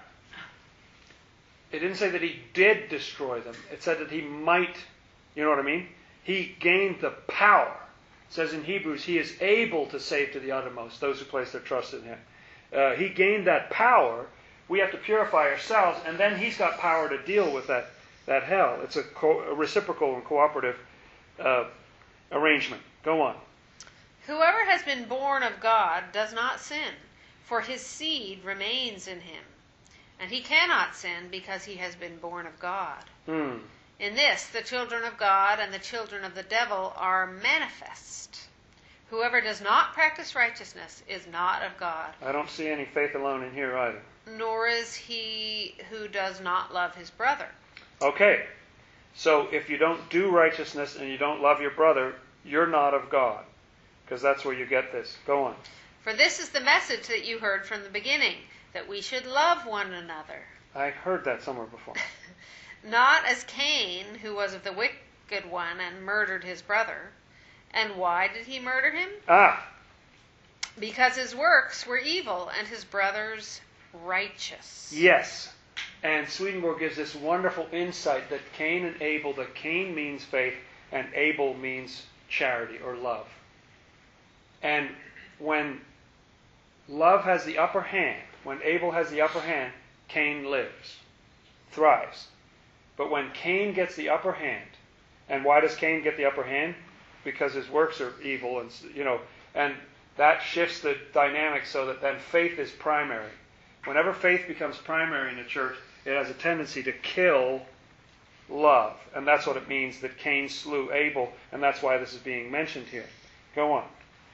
It didn't say that he did destroy them. It said that he might, you know what I mean? He gained the power. It says in Hebrews, he is able to save to the uttermost those who place their trust in him. Uh, he gained that power. We have to purify ourselves, and then he's got power to deal with that, that hell. It's a, co- a reciprocal and cooperative uh, arrangement. Go on. Whoever has been born of God does not sin, for his seed remains in him. And he cannot sin because he has been born of God. Hmm. In this, the children of God and the children of the devil are manifest. Whoever does not practice righteousness is not of God. I don't see any faith alone in here either. Nor is he who does not love his brother. Okay. So if you don't do righteousness and you don't love your brother, you're not of God. Because that's where you get this. Go on. For this is the message that you heard from the beginning, that we should love one another. I heard that somewhere before. Not as Cain, who was of the wicked one and murdered his brother. And why did he murder him? Ah. Because his works were evil and his brother's righteous. Yes. And Swedenborg gives this wonderful insight that Cain and Abel, that Cain means faith and Abel means charity or love. And when love has the upper hand, when Abel has the upper hand, Cain lives, thrives. But when Cain gets the upper hand, and why does Cain get the upper hand? Because his works are evil, and you know, and that shifts the dynamic so that then faith is primary. Whenever faith becomes primary in the church, it has a tendency to kill love, and that's what it means that Cain slew Abel, and that's why this is being mentioned here. Go on.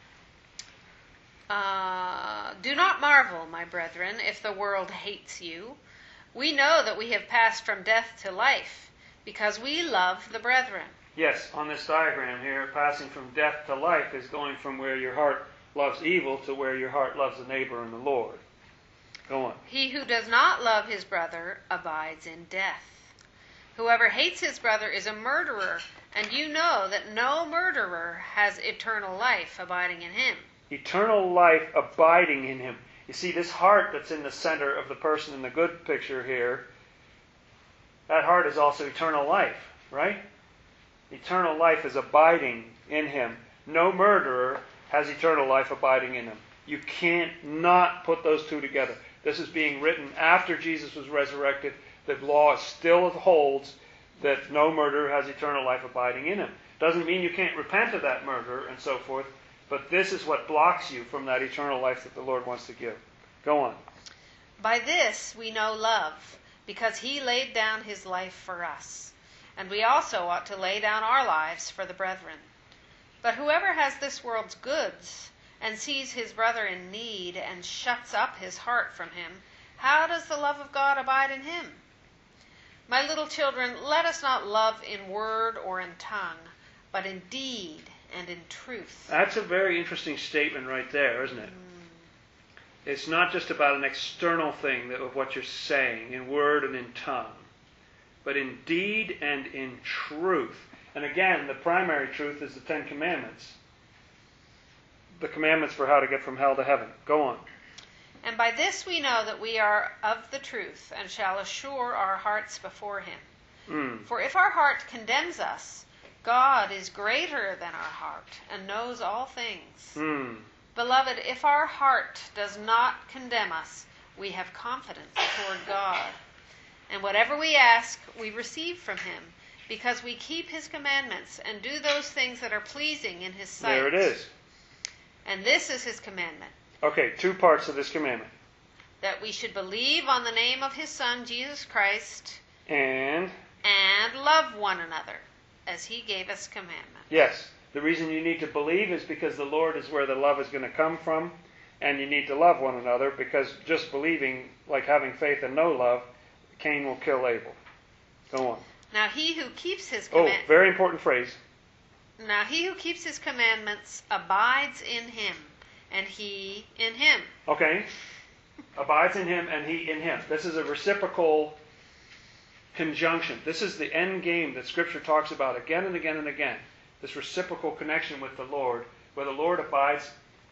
Uh, do not marvel, my brethren, if the world hates you. We know that we have passed from death to life, because we love the brethren. Yes, on this diagram here, passing from death to life is going from where your heart loves evil to where your heart loves the neighbor and the Lord. Go on. He who does not love his brother abides in death. Whoever hates his brother is a murderer, and you know that no murderer has eternal life abiding in him. Eternal life abiding in him. You see, this heart that's in the center of the person in the good picture here, that heart is also eternal life, right? Eternal life is abiding in him. No murderer has eternal life abiding in him. You can't not put those two together. This is being written after Jesus was resurrected. The law still holds that no murderer has eternal life abiding in him. Doesn't mean you can't repent of that murder and so forth, but this is what blocks you from that eternal life that the Lord wants to give. Go on. By this we know love, because he laid down his life for us. And we also ought to lay down our lives for the brethren. But whoever has this world's goods and sees his brother in need and shuts up his heart from him, How does the love of God abide in him? My little children, let us not love in word or in tongue, but in deed and in truth. That's a very interesting statement right there, isn't it? It's not just about an external thing of what you're saying in word and in tongue, but in deed and in truth. And again, the primary truth is the Ten Commandments. The commandments for how to get from hell to heaven. Go on. And by this we know that we are of the truth, and shall assure our hearts before him. Mm. For if our heart condemns us, God is greater than our heart, and knows all things. Mm. Beloved, if our heart does not condemn us, we have confidence toward God. And whatever we ask, we receive from him, because we keep his commandments and do those things that are pleasing in his sight. There it is. And this is his commandment. Okay, two parts of this commandment. That we should believe on the name of his Son, Jesus Christ, And? and love one another, as he gave us commandment. Yes. The reason you need to believe is because the Lord is where the love is going to come from, and you need to love one another, because just believing, like having faith and no love, Cain will kill Abel. Go on. Now he who keeps his Oh, command- very important phrase. Now he who keeps his commandments abides in him, and he in him. Okay. Abides in him and he in him. This is a reciprocal conjunction. This is the end game that Scripture talks about again and again and again. This reciprocal connection with the Lord, where the Lord abides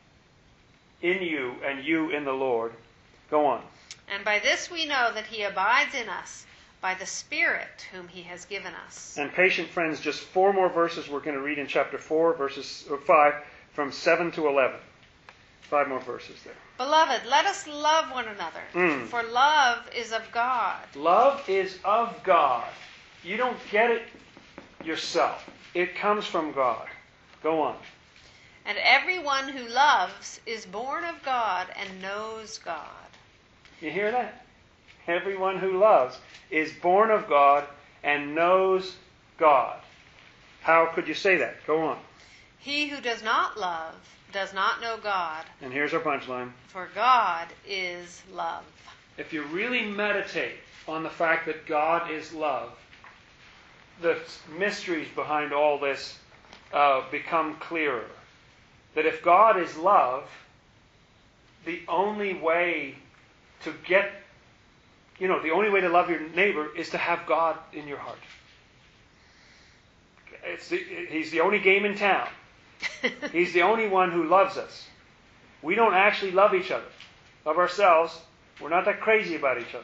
in you and you in the Lord. Go on. And by this we know that he abides in us, by the Spirit whom he has given us. And patient friends, just four more verses we're going to read in chapter four, verses or five, from seven to eleven. Five more verses there. Beloved, let us love one another, Mm. for love is of God. Love is of God. You don't get it yourself. It comes from God. Go on. And everyone who loves is born of God and knows God. You hear that? Everyone who loves is born of God and knows God. How could you say that? Go on. He who does not love does not know God, And here's our punchline. for God is love. If you really meditate on the fact that God is love, the mysteries behind all this uh, become clearer. That if God is love, the only way to get, you know, the only way to love your neighbor is to have God in your heart. It's the, he's the only game in town. He's the only one who loves us. We don't actually love each other. Of ourselves, we're not that crazy about each other.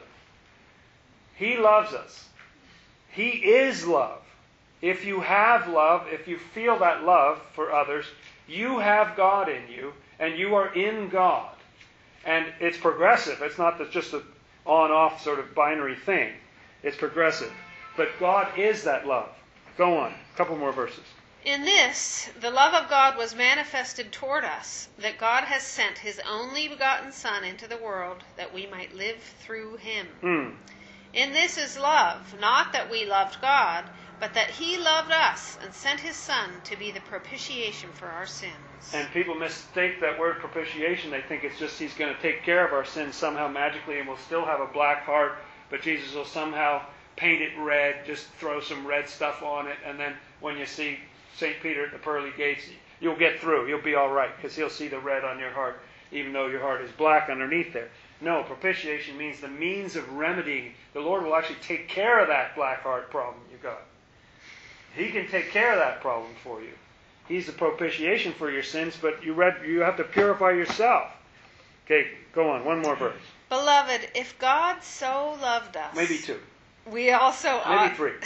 He loves us. He is love. If you have love, if you feel that love for others, you have God in you, and you are in God. And it's progressive. It's not just an on-off sort of binary thing. It's progressive. But God is that love. Go on. A couple more verses. In this, the love of God was manifested toward us, that God has sent his only begotten Son into the world, that we might live through him. Mm. In this is love, not that we loved God, but that he loved us and sent his Son to be the propitiation for our sins. And people mistake that word propitiation. They think it's just he's going to take care of our sins somehow magically, and we'll still have a black heart, but Jesus will somehow paint it red, just throw some red stuff on it, and then when you see Saint Peter at the pearly gates, you'll get through. You'll be all right, because he'll see the red on your heart, even though your heart is black underneath there. No, propitiation means the means of remedying. The Lord will actually take care of that black heart problem you got. He can take care of that problem for you. He's the propitiation for your sins, but you read you have to purify yourself. Okay, go on. One more verse. Beloved, if God so loved us... Maybe two. We also Maybe ought... three.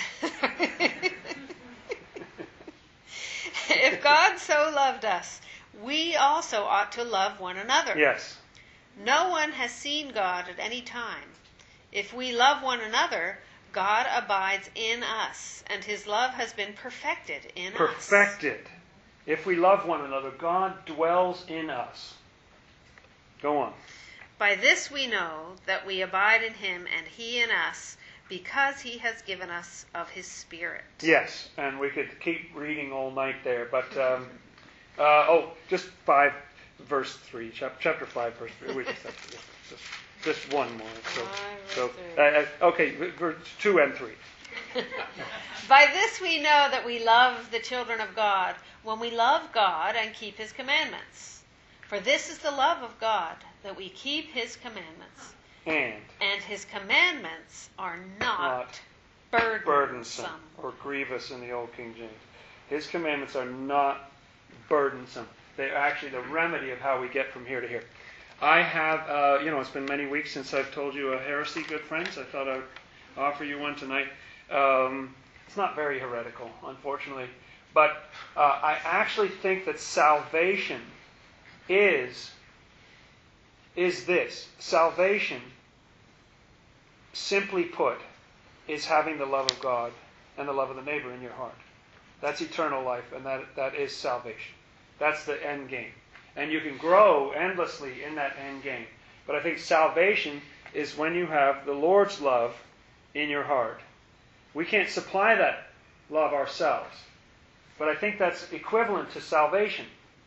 If God so loved us, we also ought to love one another. Yes. No one has seen God at any time. If we love one another, God abides in us, and his love has been perfected in us. Perfected. If we love one another, God dwells in us. Go on. By this we know that we abide in him and he in us, because he has given us of his Spirit. Yes, and we could keep reading all night there, but um, uh, oh, just five, verse three, chapter five, verse three. We just have to, just Just one more. So, Five so uh, okay, verse two and three. By this we know that we love the children of God, when we love God and keep his commandments. For this is the love of God, that we keep his commandments. And, and his commandments are not, not burdensome. burdensome or grievous in the Old King James. His commandments are not burdensome. They're actually the remedy of how we get from here to here. I have, uh, you know, it's been many weeks since I've told you a heresy, good friends. I thought I would offer you one tonight. Um, it's not very heretical, unfortunately. But uh, I actually think that salvation is, is this. Salvation, simply put, is having the love of God and the love of the neighbor in your heart. That's eternal life, and that that is salvation. That's the end game. And you can grow endlessly in that end game. But I think salvation is when you have the Lord's love in your heart. We can't supply that love ourselves. But I think that's equivalent to salvation.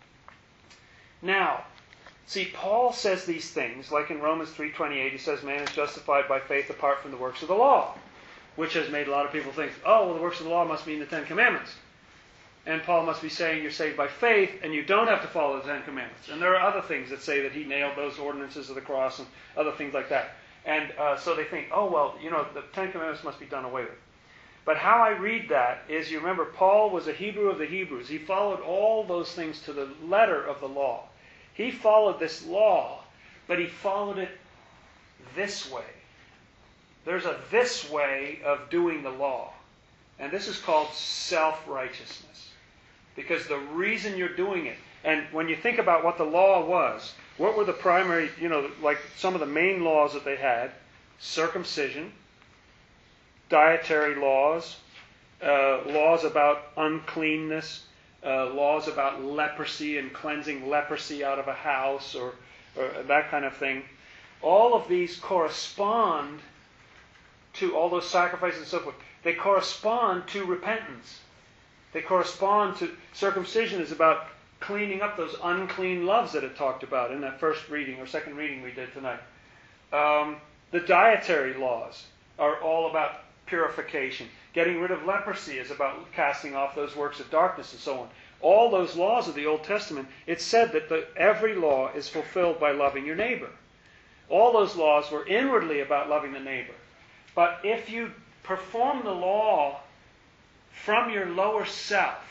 Now, see, Paul says these things, like in Romans three twenty-eight, he says man is justified by faith apart from the works of the law, which has made a lot of people think, oh, well, the works of the law must mean the Ten Commandments. And Paul must be saying you're saved by faith and you don't have to follow the Ten Commandments. And there are other things that say that he nailed those ordinances of the cross and other things like that. And uh, so they think, oh, well, you know, the Ten Commandments must be done away with. But how I read that is, you remember, Paul was a Hebrew of the Hebrews. He followed all those things to the letter of the law. He followed this law, but he followed it this way. There's a this way of doing the law. And this is called self-righteousness. Because the reason you're doing it, and when you think about what the law was, what were the primary, you know, like some of the main laws that they had? Circumcision, dietary laws, uh, laws about uncleanness, uh, laws about leprosy and cleansing leprosy out of a house or, or that kind of thing. All of these correspond to all those sacrifices and so forth. They correspond to repentance. They correspond to circumcision is about cleaning up those unclean loves that it talked about in that first reading or second reading we did tonight. Um, the dietary laws are all about purification. Getting rid of leprosy is about casting off those works of darkness and so on. All those laws of the Old Testament, it's said that the, every law is fulfilled by loving your neighbor. All those laws were inwardly about loving the neighbor. But if you perform the law from your lower self,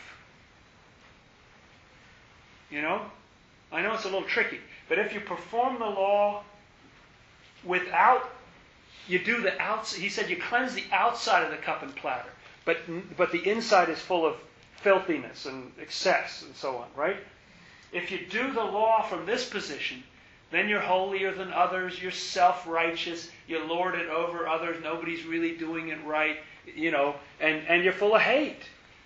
you know, I know it's a little tricky, but if you perform the law without, you do the outside, he said you cleanse the outside of the cup and platter, but but the inside is full of filthiness and excess and so on, right? If you do the law from this position, then you're holier than others, you're self-righteous, you lord it over others, nobody's really doing it right, you know, and, and you're full of hate.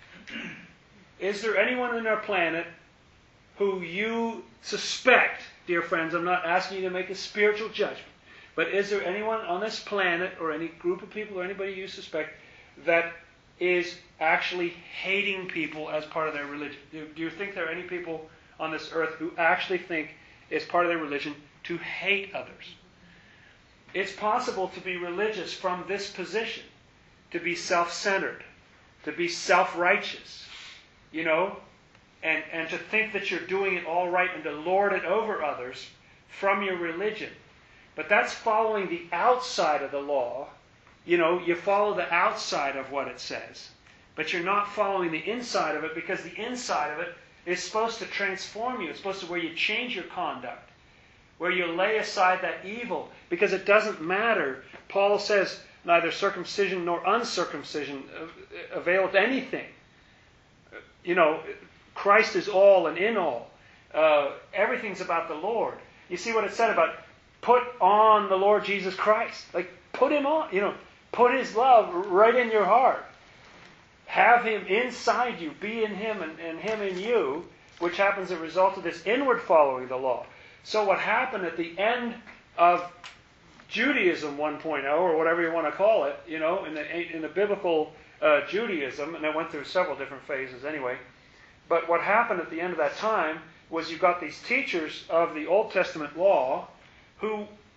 Is there anyone on our planet who you suspect, dear friends, I'm not asking you to make a spiritual judgment, but is there anyone on this planet or any group of people or anybody you suspect that is actually hating people as part of their religion? Do, do you think there are any people on this earth who actually think it's part of their religion to hate others? It's possible to be religious from this position, to be self-centered, to be self-righteous, you know, and, and to think that you're doing it all right and to lord it over others from your religion. But that's following the outside of the law. You know, you follow the outside of what it says, but you're not following the inside of it, because the inside of it is supposed to transform you. It's supposed to where you change your conduct, where you lay aside that evil, because it doesn't matter. Paul says neither circumcision nor uncircumcision availeth anything. You know, Christ is all and in all. Uh, everything's about the Lord. You see what it said about put on the Lord Jesus Christ. Like, put him on. You know, put his love right in your heart. Have him inside you. Be in him and, and him in you, which happens as a result of this inward following of the law. So what happened at the end of Judaism one point oh, or whatever you want to call it, you know, in the in the biblical uh, Judaism, and it went through several different phases anyway, but what happened at the end of that time was you got these teachers of the Old Testament law who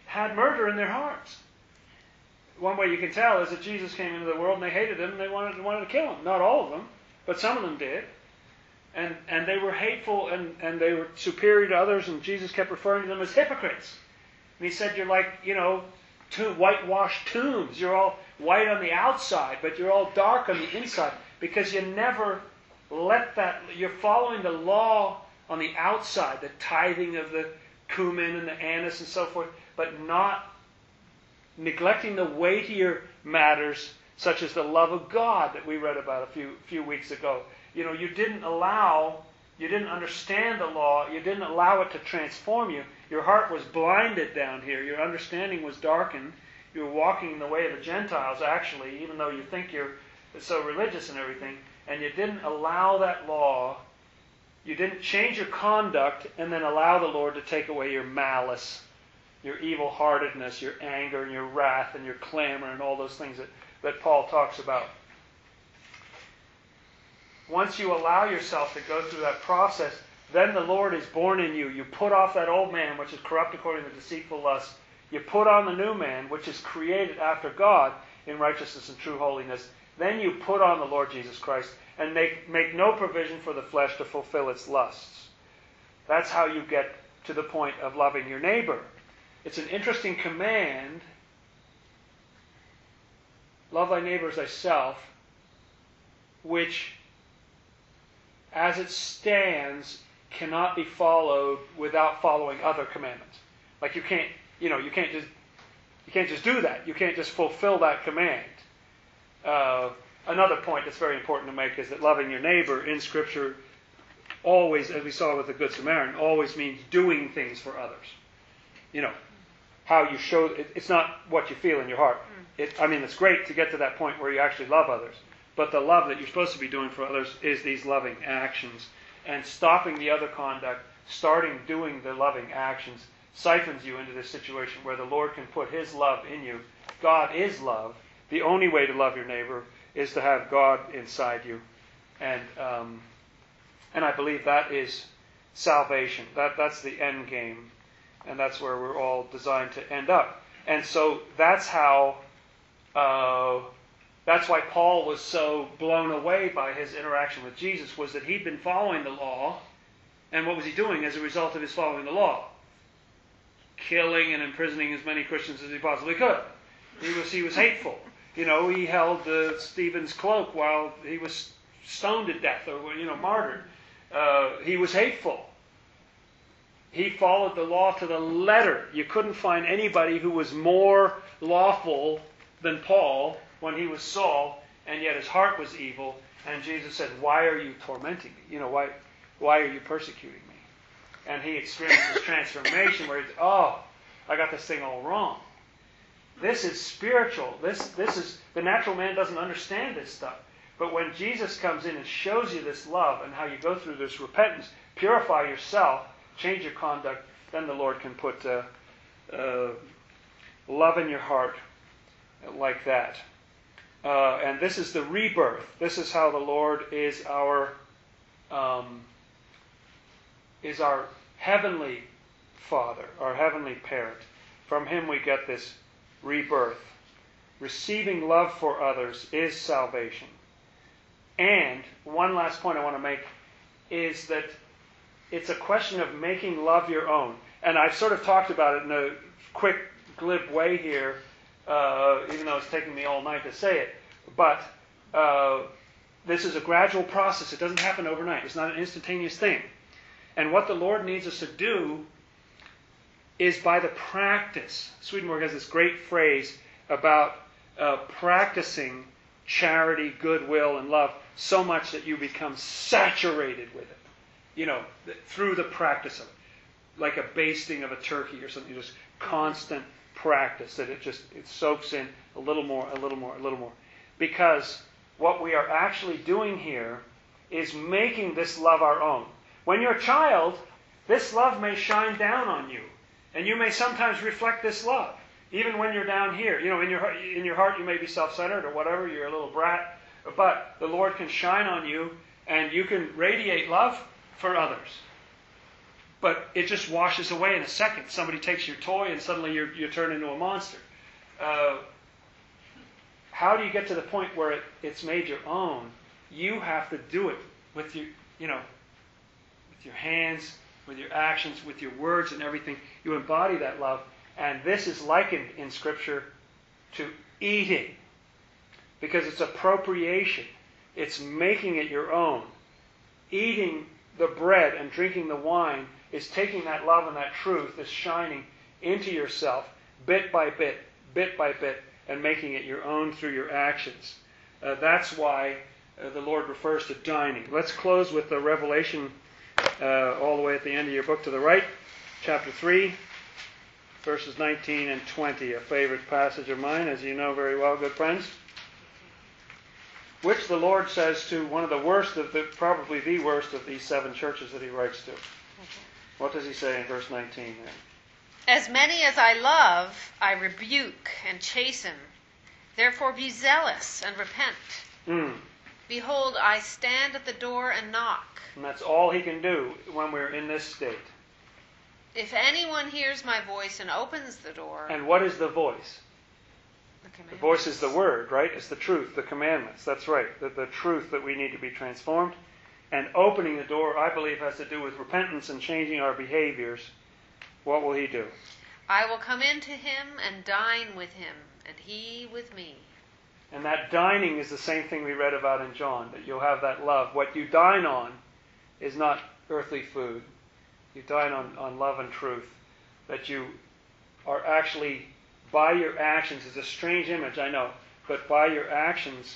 had murder in their hearts. One way you can tell is that Jesus came into the world and they hated him and they wanted, wanted to kill him. Not all of them, but some of them did. And and they were hateful and, and they were superior to others, and Jesus kept referring to them as hypocrites. And he said, you're like, you know, tomb, whitewashed tombs. You're all white on the outside, but you're all dark on the inside, because you never let that, you're following the law on the outside, the tithing of the cumin and the anise and so forth, but not neglecting the weightier matters, such as the love of God that we read about a few few weeks ago. You know, you didn't allow, you didn't understand the law, you didn't allow it to transform you. Your heart was blinded down here. Your understanding was darkened. You were walking in the way of the Gentiles, actually, even though you think you're so religious and everything. And you didn't allow that law. You didn't change your conduct and then allow the Lord to take away your malice, your evil-heartedness, your anger and your wrath and your clamor and all those things that, that Paul talks about. Once you allow yourself to go through that process, then the Lord is born in you. You put off that old man, which is corrupt according to deceitful lust. You put on the new man, which is created after God in righteousness and true holiness. Then you put on the Lord Jesus Christ and make, make no provision for the flesh to fulfill its lusts. That's how you get to the point of loving your neighbor. It's an interesting command. Love thy neighbor as thyself, which, as it stands, cannot be followed without following other commandments. Like you can't, you know, you can't just, you can't just do that. You can't just fulfill that command. Uh, another point that's very important to make is that loving your neighbor in Scripture always, as we saw with the Good Samaritan, always means doing things for others. You know, how you show, it, it's not what you feel in your heart. It, I mean, it's great to get to that point where you actually love others. But the love that you're supposed to be doing for others is these loving actions. And stopping the other conduct, starting doing the loving actions, siphons you into this situation where the Lord can put His love in you. God is love. The only way to love your neighbor is to have God inside you. And um, and I believe that is salvation. That That's the end game. And that's where we're all designed to end up. And so that's how... Uh, That's why Paul was so blown away by his interaction with Jesus, was that he'd been following the law. And what was he doing as a result of his following the law? Killing and imprisoning as many Christians as he possibly could. He was he was hateful. You know, he held uh, Stephen's cloak while he was stoned to death or, you know, martyred. Uh, he was hateful. He followed the law to the letter. You couldn't find anybody who was more lawful than Paul when he was Saul, and yet his heart was evil. And Jesus said, why are you tormenting me? You know, why why are you persecuting me? And he experienced this transformation where he's, oh, I got this thing all wrong. This is spiritual. This this is, the natural man doesn't understand this stuff. But when Jesus comes in and shows you this love and how you go through this repentance, purify yourself, change your conduct, then the Lord can put uh, uh, love in your heart like that. Uh, and this is the rebirth. This is how the Lord is our um, is our heavenly Father, our heavenly parent. From Him we get this rebirth. Receiving love for others is salvation. And one last point I want to make is that it's a question of making love your own. And I've sort of talked about it in a quick, glib way here, uh, even though it's taking me all night to say it. But uh, this is a gradual process. It doesn't happen overnight. It's not an instantaneous thing. And what the Lord needs us to do is by the practice. Swedenborg has this great phrase about uh, practicing charity, goodwill, and love so much that you become saturated with it. You know, through the practice of it. Like a basting of a turkey or something. Just constant practice that it just it soaks in a little more, a little more, a little more. Because what we are actually doing here is making this love our own. When you're a child, this love may shine down on you. And you may sometimes reflect this love. Even when you're down here. You know, in your, in your heart you may be self-centered or whatever. You're a little brat. But the Lord can shine on you and you can radiate love for others. but it just washes away in a second. Somebody takes your toy and suddenly you're, you turn into a monster. Uh, how do you get to the point where it, it's made your own? You have to do it with your, you know, with your hands, with your actions, with your words and everything. You embody that love. And this is likened in Scripture to eating, because it's appropriation. It's making it your own. Eating the bread and drinking the wine is taking that love and that truth, is shining into yourself bit by bit, bit by bit, and making it your own through your actions. Uh, that's why uh, the Lord refers to dining. Let's close with the Revelation uh, all the way at the end of your book to the right, chapter three, verses nineteen and twenty, a favorite passage of mine, as you know very well, good friends, which the Lord says to one of the worst, of the, probably the worst of these seven churches that he writes to. What does he say in verse nineteen there? As many as I love, I rebuke and chasten. Therefore be zealous and repent. Mm. Behold, I stand at the door and knock. And that's all he can do when we're in this state. If anyone hears my voice and opens the door... And what is the voice? The, the voice is the word, right? It's the truth, the commandments. That's right. The, the truth that we need to be transformed. And opening the door, I believe, has to do with repentance and changing our behaviors. What will he do? I will come into him and dine with him, and he with me. And that dining is the same thing we read about in John, that you'll have that love. What you dine on is not earthly food. You dine on, on love and truth. That you are actually, by your actions, it's a strange image, I know, but by your actions,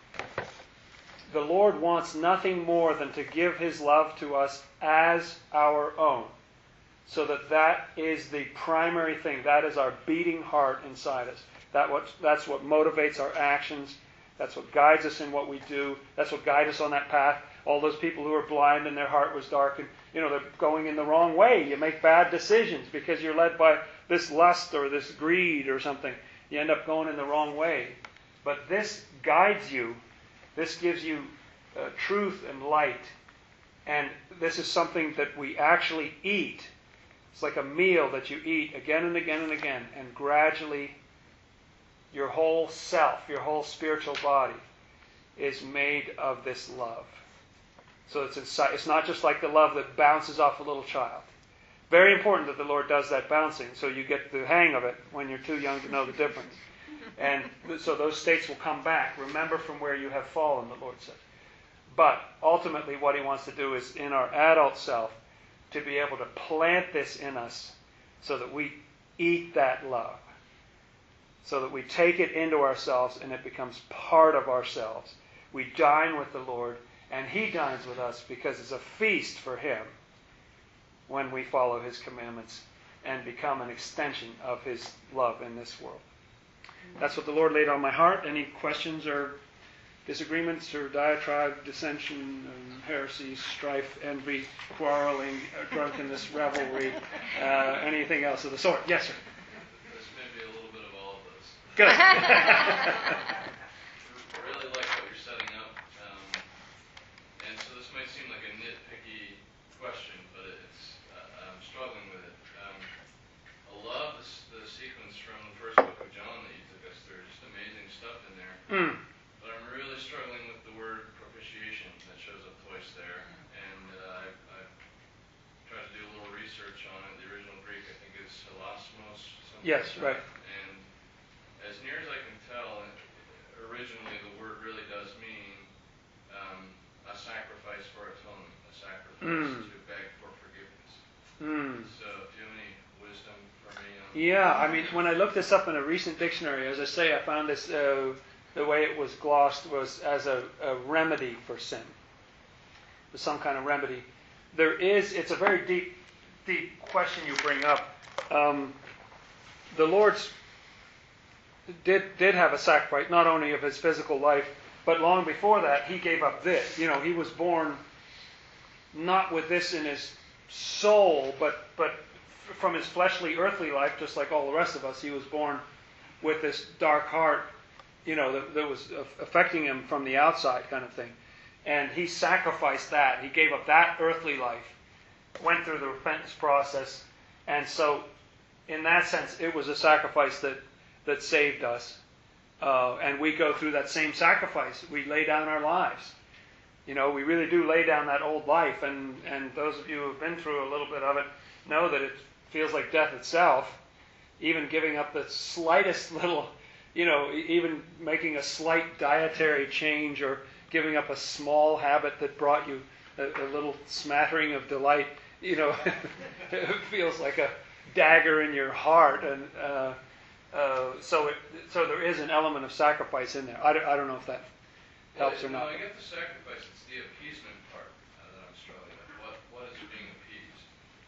the Lord wants nothing more than to give his love to us as our own. So that that is the primary thing. That is our beating heart inside us. That what, that's what motivates our actions. That's what guides us in what we do. That's what guides us on that path. All those people who are blind and their heart was darkened, you know, they're going in the wrong way. You make bad decisions because you're led by this lust or this greed or something. You end up going in the wrong way. But this guides you. This gives you uh, truth and light. And this is something that we actually eat. It's like a meal that you eat again and again and again, and gradually your whole self, your whole spiritual body is made of this love. So it's inside, it's not just like the love that bounces off a little child. Very important that the Lord does that bouncing, so you get the hang of it when you're too young to know the difference. And so those states will come back. Remember from where you have fallen, the Lord said. But ultimately what he wants to do is in our adult self, to be able to plant this in us so that we eat that love. So that we take it into ourselves and it becomes part of ourselves. We dine with the Lord and he dines with us because it's a feast for him when we follow his commandments and become an extension of his love in this world. That's what the Lord laid on my heart. Any questions or disagreements or diatribe, dissension, um, heresy, strife, envy, quarreling, uh, drunkenness, revelry, uh, anything else of the sort? Yes, sir. This may be a little bit of all of those. Good. I really like what you're setting up. Um, and so this might seem like a nitpicky question, but it's uh, I'm struggling with it. Um, I love this, the sequence from the first book of John that you took us through. Just amazing stuff in there. Mm. But I'm really struggling with the word propitiation that shows up twice there. And uh, I've, I've tried to do a little research on it. The original Greek, I think, is hilasmos. Something Yes, like right. that. And as near as I can tell, originally the word really does mean um, a sacrifice for atonement, a sacrifice Mm. to beg for forgiveness. Mm. So do you have any wisdom for me on Yeah, I mean, when I looked this up in a recent dictionary, as I say, I found this, uh, the way it was glossed was as a, a remedy for sin. Some kind of remedy. There is, it's a very deep, deep question you bring up. Um, the Lord's did did have a sacrifice, not only of his physical life, but long before that, he gave up this. You know, he was born not with this in his soul, but but from his fleshly, earthly life, just like all the rest of us, he was born with this dark heart, you know, that, that was affecting him from the outside kind of thing. And he sacrificed that. He gave up that earthly life went through the repentance process, and so in that sense, it was a sacrifice that, that saved us. Uh, and we go through that same sacrifice. We lay down our lives. You know, we really do lay down that old life, and, and those of you who have been through a little bit of it know that it feels like death itself. Even giving up the slightest little, you know, even making a slight dietary change or giving up a small habit that brought you a, a little smattering of delight, you know, it feels like a dagger in your heart. And uh, uh, so it, so there is an element of sacrifice in there. I don't, I don't know if that helps well, or not. No, I get the sacrifice. It's the appeasement part uh, that I'm struggling with. What, what is being appeased?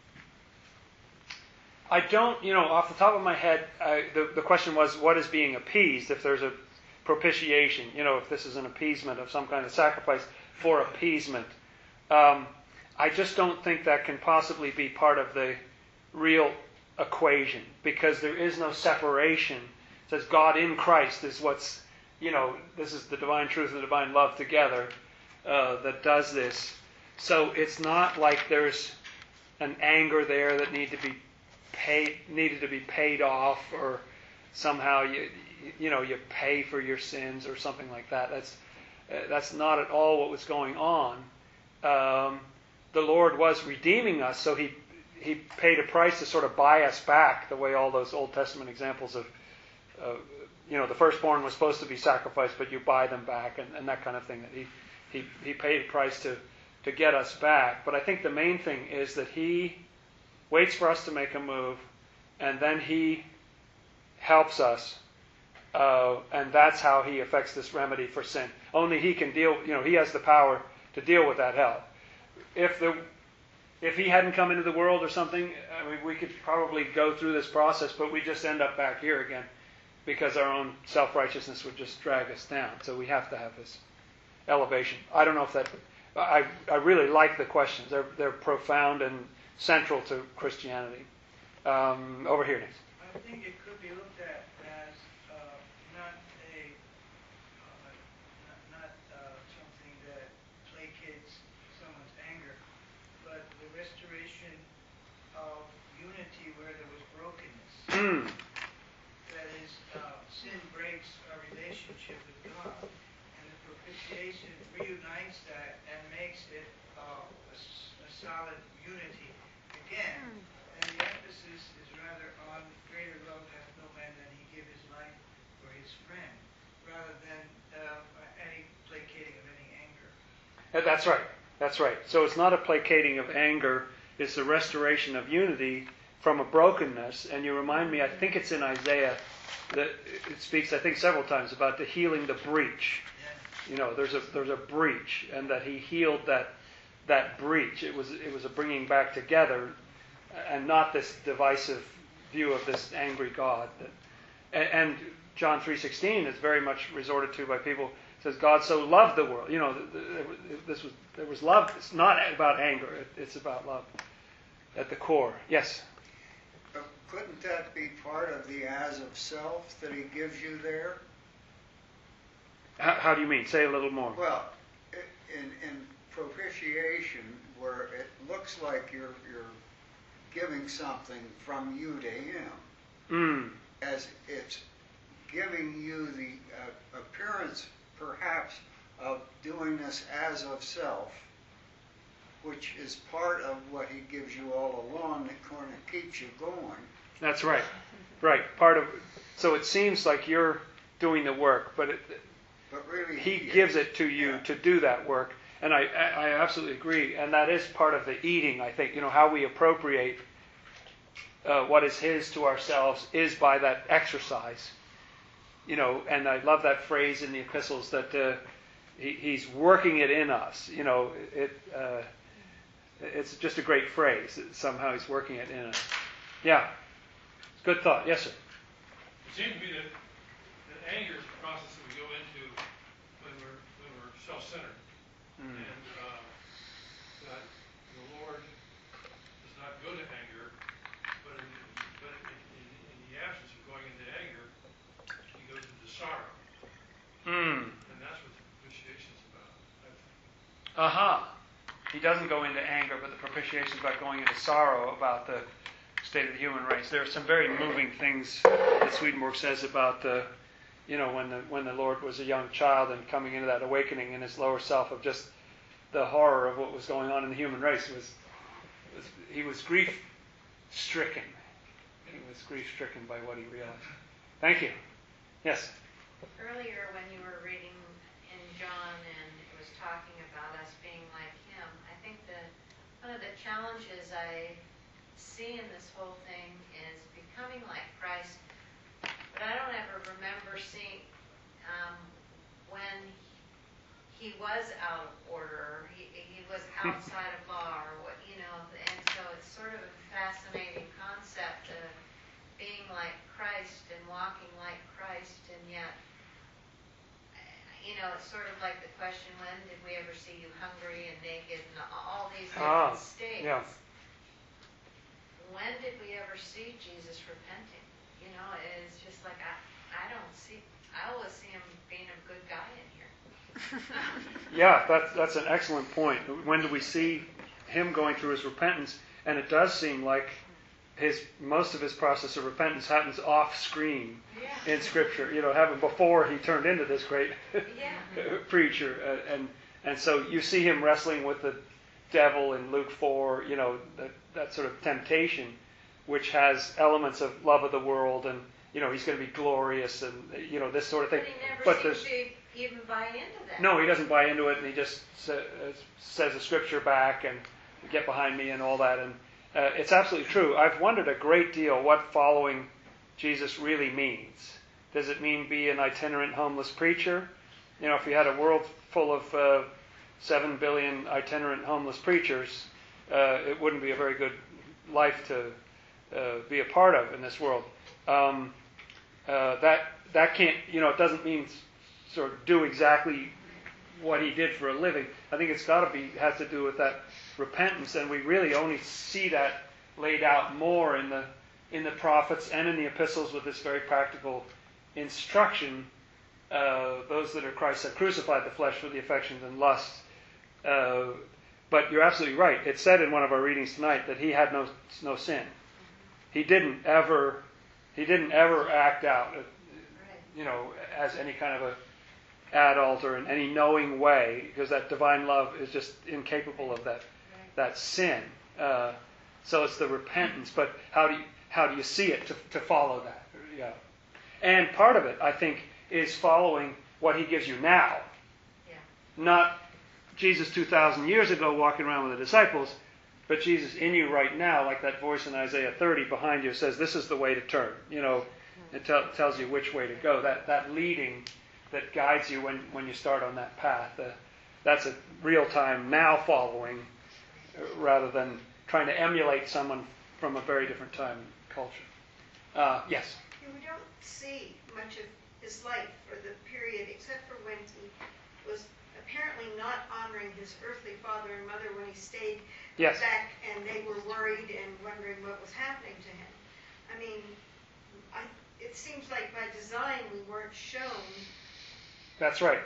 I don't, you know, off the top of my head, I, the, the question was, what is being appeased? If there's a propitiation, you know, if this is an appeasement of some kind of sacrifice for appeasement. Um, I just don't think that can possibly be part of the real equation, because there is no separation. It says God in Christ is what's, you know, this is the divine truth and the divine love together uh, that does this. So it's not like there's an anger there that need to be paid, needed to be paid off, or somehow you, you know, you pay for your sins or something like that. That's uh, that's not at all what was going on. Um, the Lord was redeeming us, so He He paid a price to sort of buy us back, the way all those Old Testament examples of, uh, you know, the firstborn was supposed to be sacrificed, but you buy them back, and, and that kind of thing. That He He He paid a price to to get us back. But I think the main thing is that He waits for us to make a move, and then He helps us, uh, and that's how He effects this remedy for sin. Only He can deal, you know, He has the power to deal with that hell. If the if He hadn't come into the world or something, I mean, we could probably go through this process, but we just end up back here again, because our own self-righteousness would just drag us down. So we have to have this elevation. I don't know if that. I I really like the questions. They're they're profound and central to Christianity. Um, over here, next. I think it could be looked at as uh, not a uh, not, not uh, something that placates someone's anger, but the restoration of unity where there was brokenness. Mm. That is, uh, sin breaks our relationship with God, and the propitiation reunites that and makes it uh, a, a solid unity again. And the emphasis is rather on greater love hath no man than he give his life for his friend, rather than uh, any placating of any anger. That's right. That's right. So it's not a placating of anger. It's the restoration of unity from a brokenness. And you remind me, I think it's in Isaiah, that it speaks, I think, several times about the healing the breach. Yeah. You know, there's a there's a breach, and that He healed that that breach. It was it was a bringing back together, and not this divisive view of this angry God. That, and, and John three sixteen is very much resorted to by people. It says God so loved the world. You know, this was there was love. It's not about anger. It's about love at the core. Yes. But couldn't that be part of the as of self that He gives you there? How, how do you mean? Say a little more. Well, in in propitiation, where it looks like you're you're giving something from you to Him, Mm. as it's giving you the uh, appearance, perhaps, of doing this as of self, which is part of what He gives you all along that kind of keeps you going. That's right. Right. Part of. So it seems like you're doing the work, but it, But really, He is. gives it to you Yeah. to do that work. And I, I absolutely agree. And that is part of the eating, I think. You know, how we appropriate uh, what is His to ourselves is by that exercise. You know, and I love that phrase in the epistles that uh, he, He's working it in us. You know, it uh, it's just a great phrase. Somehow He's working it in us. Yeah. Good thought. Yes, sir. It seems to me that, that anger is the process that we go into when we're when we're self-centered, Mm. and uh, that the Lord does not go to anger, but in, but in, in, in the absence of going into anger, He goes into sorrow, Mm. and that's what the propitiation is about, I think. Aha. he doesn't go into anger, but the propitiation is about going into sorrow about the state of the human race. There are some very moving things that Swedenborg says about the, you know, when the when the Lord was a young child and coming into that awakening in his lower self of just the horror of what was going on in the human race. Was, was he was grief stricken. He was grief stricken by what he realized. Thank you. Yes. Earlier when you were reading in John and it was talking about us being like him, I think that one of the challenges I see in this whole thing is becoming like Christ, but I don't ever remember seeing um, when he was out of order, he, he was outside of law, or what, you know, and so it's sort of a fascinating concept of being like Christ and walking like Christ, and yet, you know, it's sort of like the question, when did we ever see you hungry and naked and all these different ah, states? Yeah. When did we ever see Jesus repenting? You know, it's just like, I, I don't see, I always see him being a good guy in here. Yeah, that's, that's an excellent point. When do we see him going through his repentance? And it does seem like his most of his process of repentance happens off screen Yeah. in Scripture. You know, happened before he turned into this great Yeah. preacher. Uh, and and so you see him wrestling with the devil in Luke four, you know, that, that sort of temptation, which has elements of love of the world, and, you know, he's going to be glorious, and, you know, this sort of thing. But he never But seems there's- to even buy into that. No, he doesn't buy into it, and he just sa- uh, says the Scripture back and get behind me and all that. And uh, it's absolutely true. I've wondered a great deal what following Jesus really means. Does it mean be an itinerant homeless preacher? You know, if you had a world full of uh, seven billion itinerant homeless preachers, uh, it wouldn't be a very good life to uh, be a part of in this world. Um, uh, that that can't, you know, it doesn't mean sort of do exactly what he did for a living. I think it's got to be has to do with that repentance, and we really only see that laid out more in the in the prophets and in the epistles with this very practical instruction. Uh, those that are Christ have crucified the flesh with the affections and lusts. Uh, but you're absolutely right. It said in one of our readings tonight that he had no no sin. He didn't ever he didn't ever act out, you know, as any kind of a adult or in any knowing way, because that divine love is just incapable of that that sin. Uh, so it's the repentance. But how do you how do you see it to to follow that? Yeah, and part of it, I think, is following what he gives you now, Yeah. not Jesus two thousand years ago walking around with the disciples, but Jesus in you right now, like that voice in Isaiah thirty behind you says, "This is the way to turn." You know, it tell, tells you which way to go. That that leading that guides you when, when you start on that path. Uh, that's a real-time now following, uh, rather than trying to emulate someone from a very different time and culture. Uh, yes. We don't see much of his life or the period, except for when he was apparently not honoring his earthly father and mother when he stayed Yes. back and they were worried and wondering what was happening to him. I mean, I, it seems like by design we weren't shown. That's right.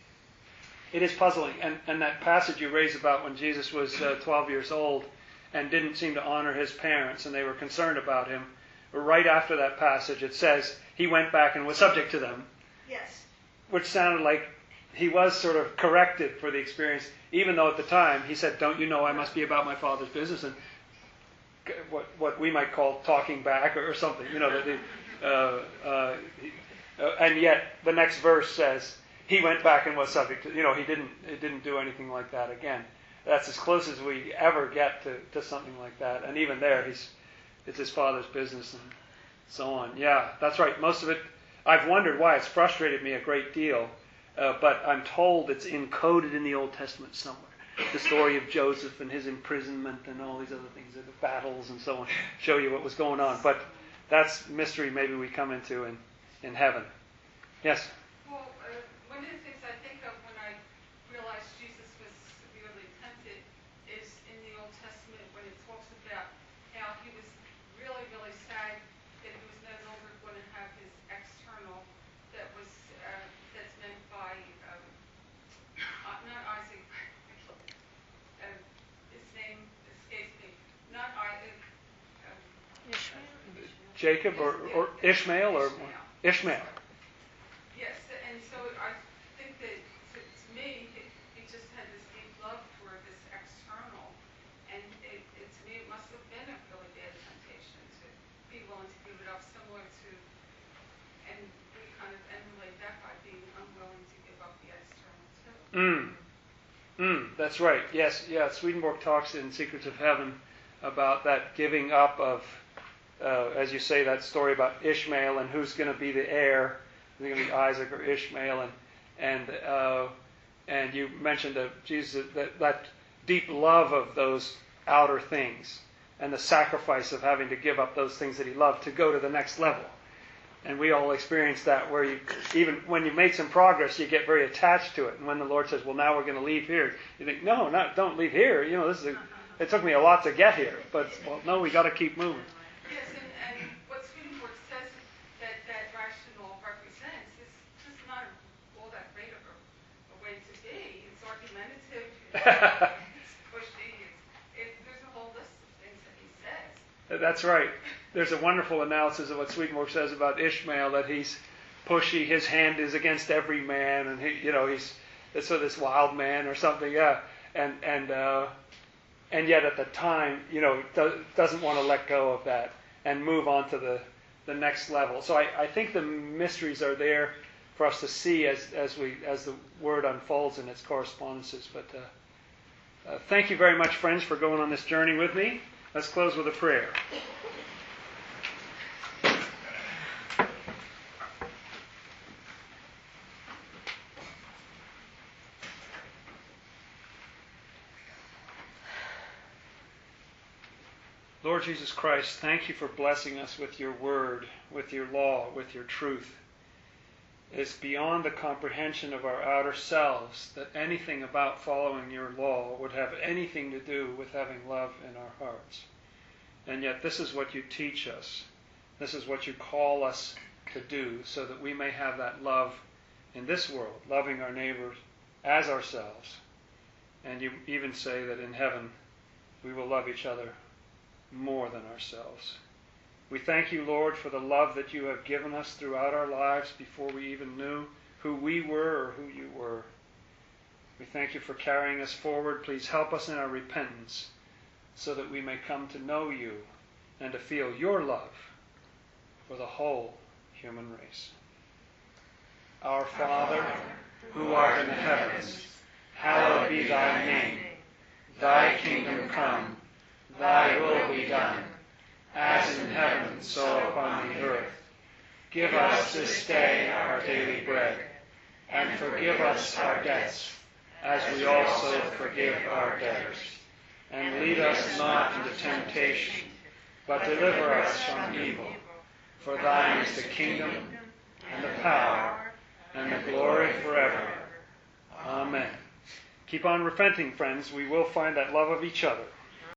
It is puzzling. And, and that passage you raised about when Jesus was uh, twelve years old and didn't seem to honor his parents and they were concerned about him, right after that passage it says he went back and was subject to them. Yes. Which sounded like he was sort of corrected for the experience, even though at the time he said, "Don't you know I must be about my Father's business?" And what what we might call talking back or, or something, you know. That the, uh, uh, uh, and yet the next verse says he went back and was subject to. You know, he didn't he didn't do anything like that again. That's as close as we ever get to, to something like that. And even there, he's it's his Father's business and so on. Yeah, that's right. Most of it, I've wondered why it's frustrated me a great deal. Uh, but I'm told it's encoded in the Old Testament somewhere. The story of Joseph and his imprisonment and all these other things, the battles and so on, show you what was going on. But that's mystery maybe we come into in, in heaven. Yes? Well, uh, one of the things I think of when I realized Jesus was severely tempted is in the Old Testament when it talks about how he was really, really sad that he was no longer going to have his external that was uh, that's meant by um, uh, not Isaac, uh, Jacob or, or Ishmael or Ishmael. Yes, and so I think that to, to me, he, he just had this deep love for this external, and it, it, to me, it must have been a really bad temptation to be willing to give it up, similar to, and we kind of emulate that by being unwilling to give up the external too. Mm. Mm, that's right. Yes, yeah. Swedenborg talks in Secrets of Heaven about that giving up of, uh, as you say, that story about Ishmael and who's going to be the heir. Is it going to be Isaac or Ishmael? And and uh, and you mentioned that Jesus, that, that deep love of those outer things and the sacrifice of having to give up those things that he loved to go to the next level. And we all experience that, where you, even when you make some progress, you get very attached to it. And when the Lord says, well, now we're going to leave here, you think, no, not, don't leave here. You know, this is a, it took me a lot to get here. But, well, no, we got to keep moving. Yes, and, and what Swedenborg says that that rational represents is just not all that great of a, a way to be. It's argumentative, it's pushy, it's, it, there's a whole list of things that he says. That's right. There's a wonderful analysis of what Swedenborg says about Ishmael, that he's pushy, his hand is against every man, and he, you know, he's so this wild man or something, yeah, and and uh, and yet at the time, you know, do, doesn't want to let go of that and move on to the the next level. So I, I think the mysteries are there for us to see as as we as the word unfolds in its correspondences. But uh, uh, thank you very much, friends, for going on this journey with me. Let's close with a prayer. Lord Jesus Christ, thank you for blessing us with your word, with your law, with your truth. It's beyond the comprehension of our outer selves that anything about following your law would have anything to do with having love in our hearts. And yet this is what you teach us. This is what you call us to do, so that we may have that love in this world, loving our neighbors as ourselves. And you even say that in heaven we will love each other more than ourselves. We thank you, Lord, for the love that you have given us throughout our lives before we even knew who we were or who you were. We thank you for carrying us forward. Please help us in our repentance so that we may come to know you and to feel your love for the whole human race. Our Father, who art in the heavens, hallowed be thy name. Thy kingdom come. Thy will be done, as in heaven, so upon the earth. Give us this day our daily bread, and forgive us our debts, as we also forgive our debtors. And lead us not into temptation, but deliver us from evil. For thine is the kingdom, and the power, and the glory forever. Amen. Keep on repenting, friends. We will find that love of each other.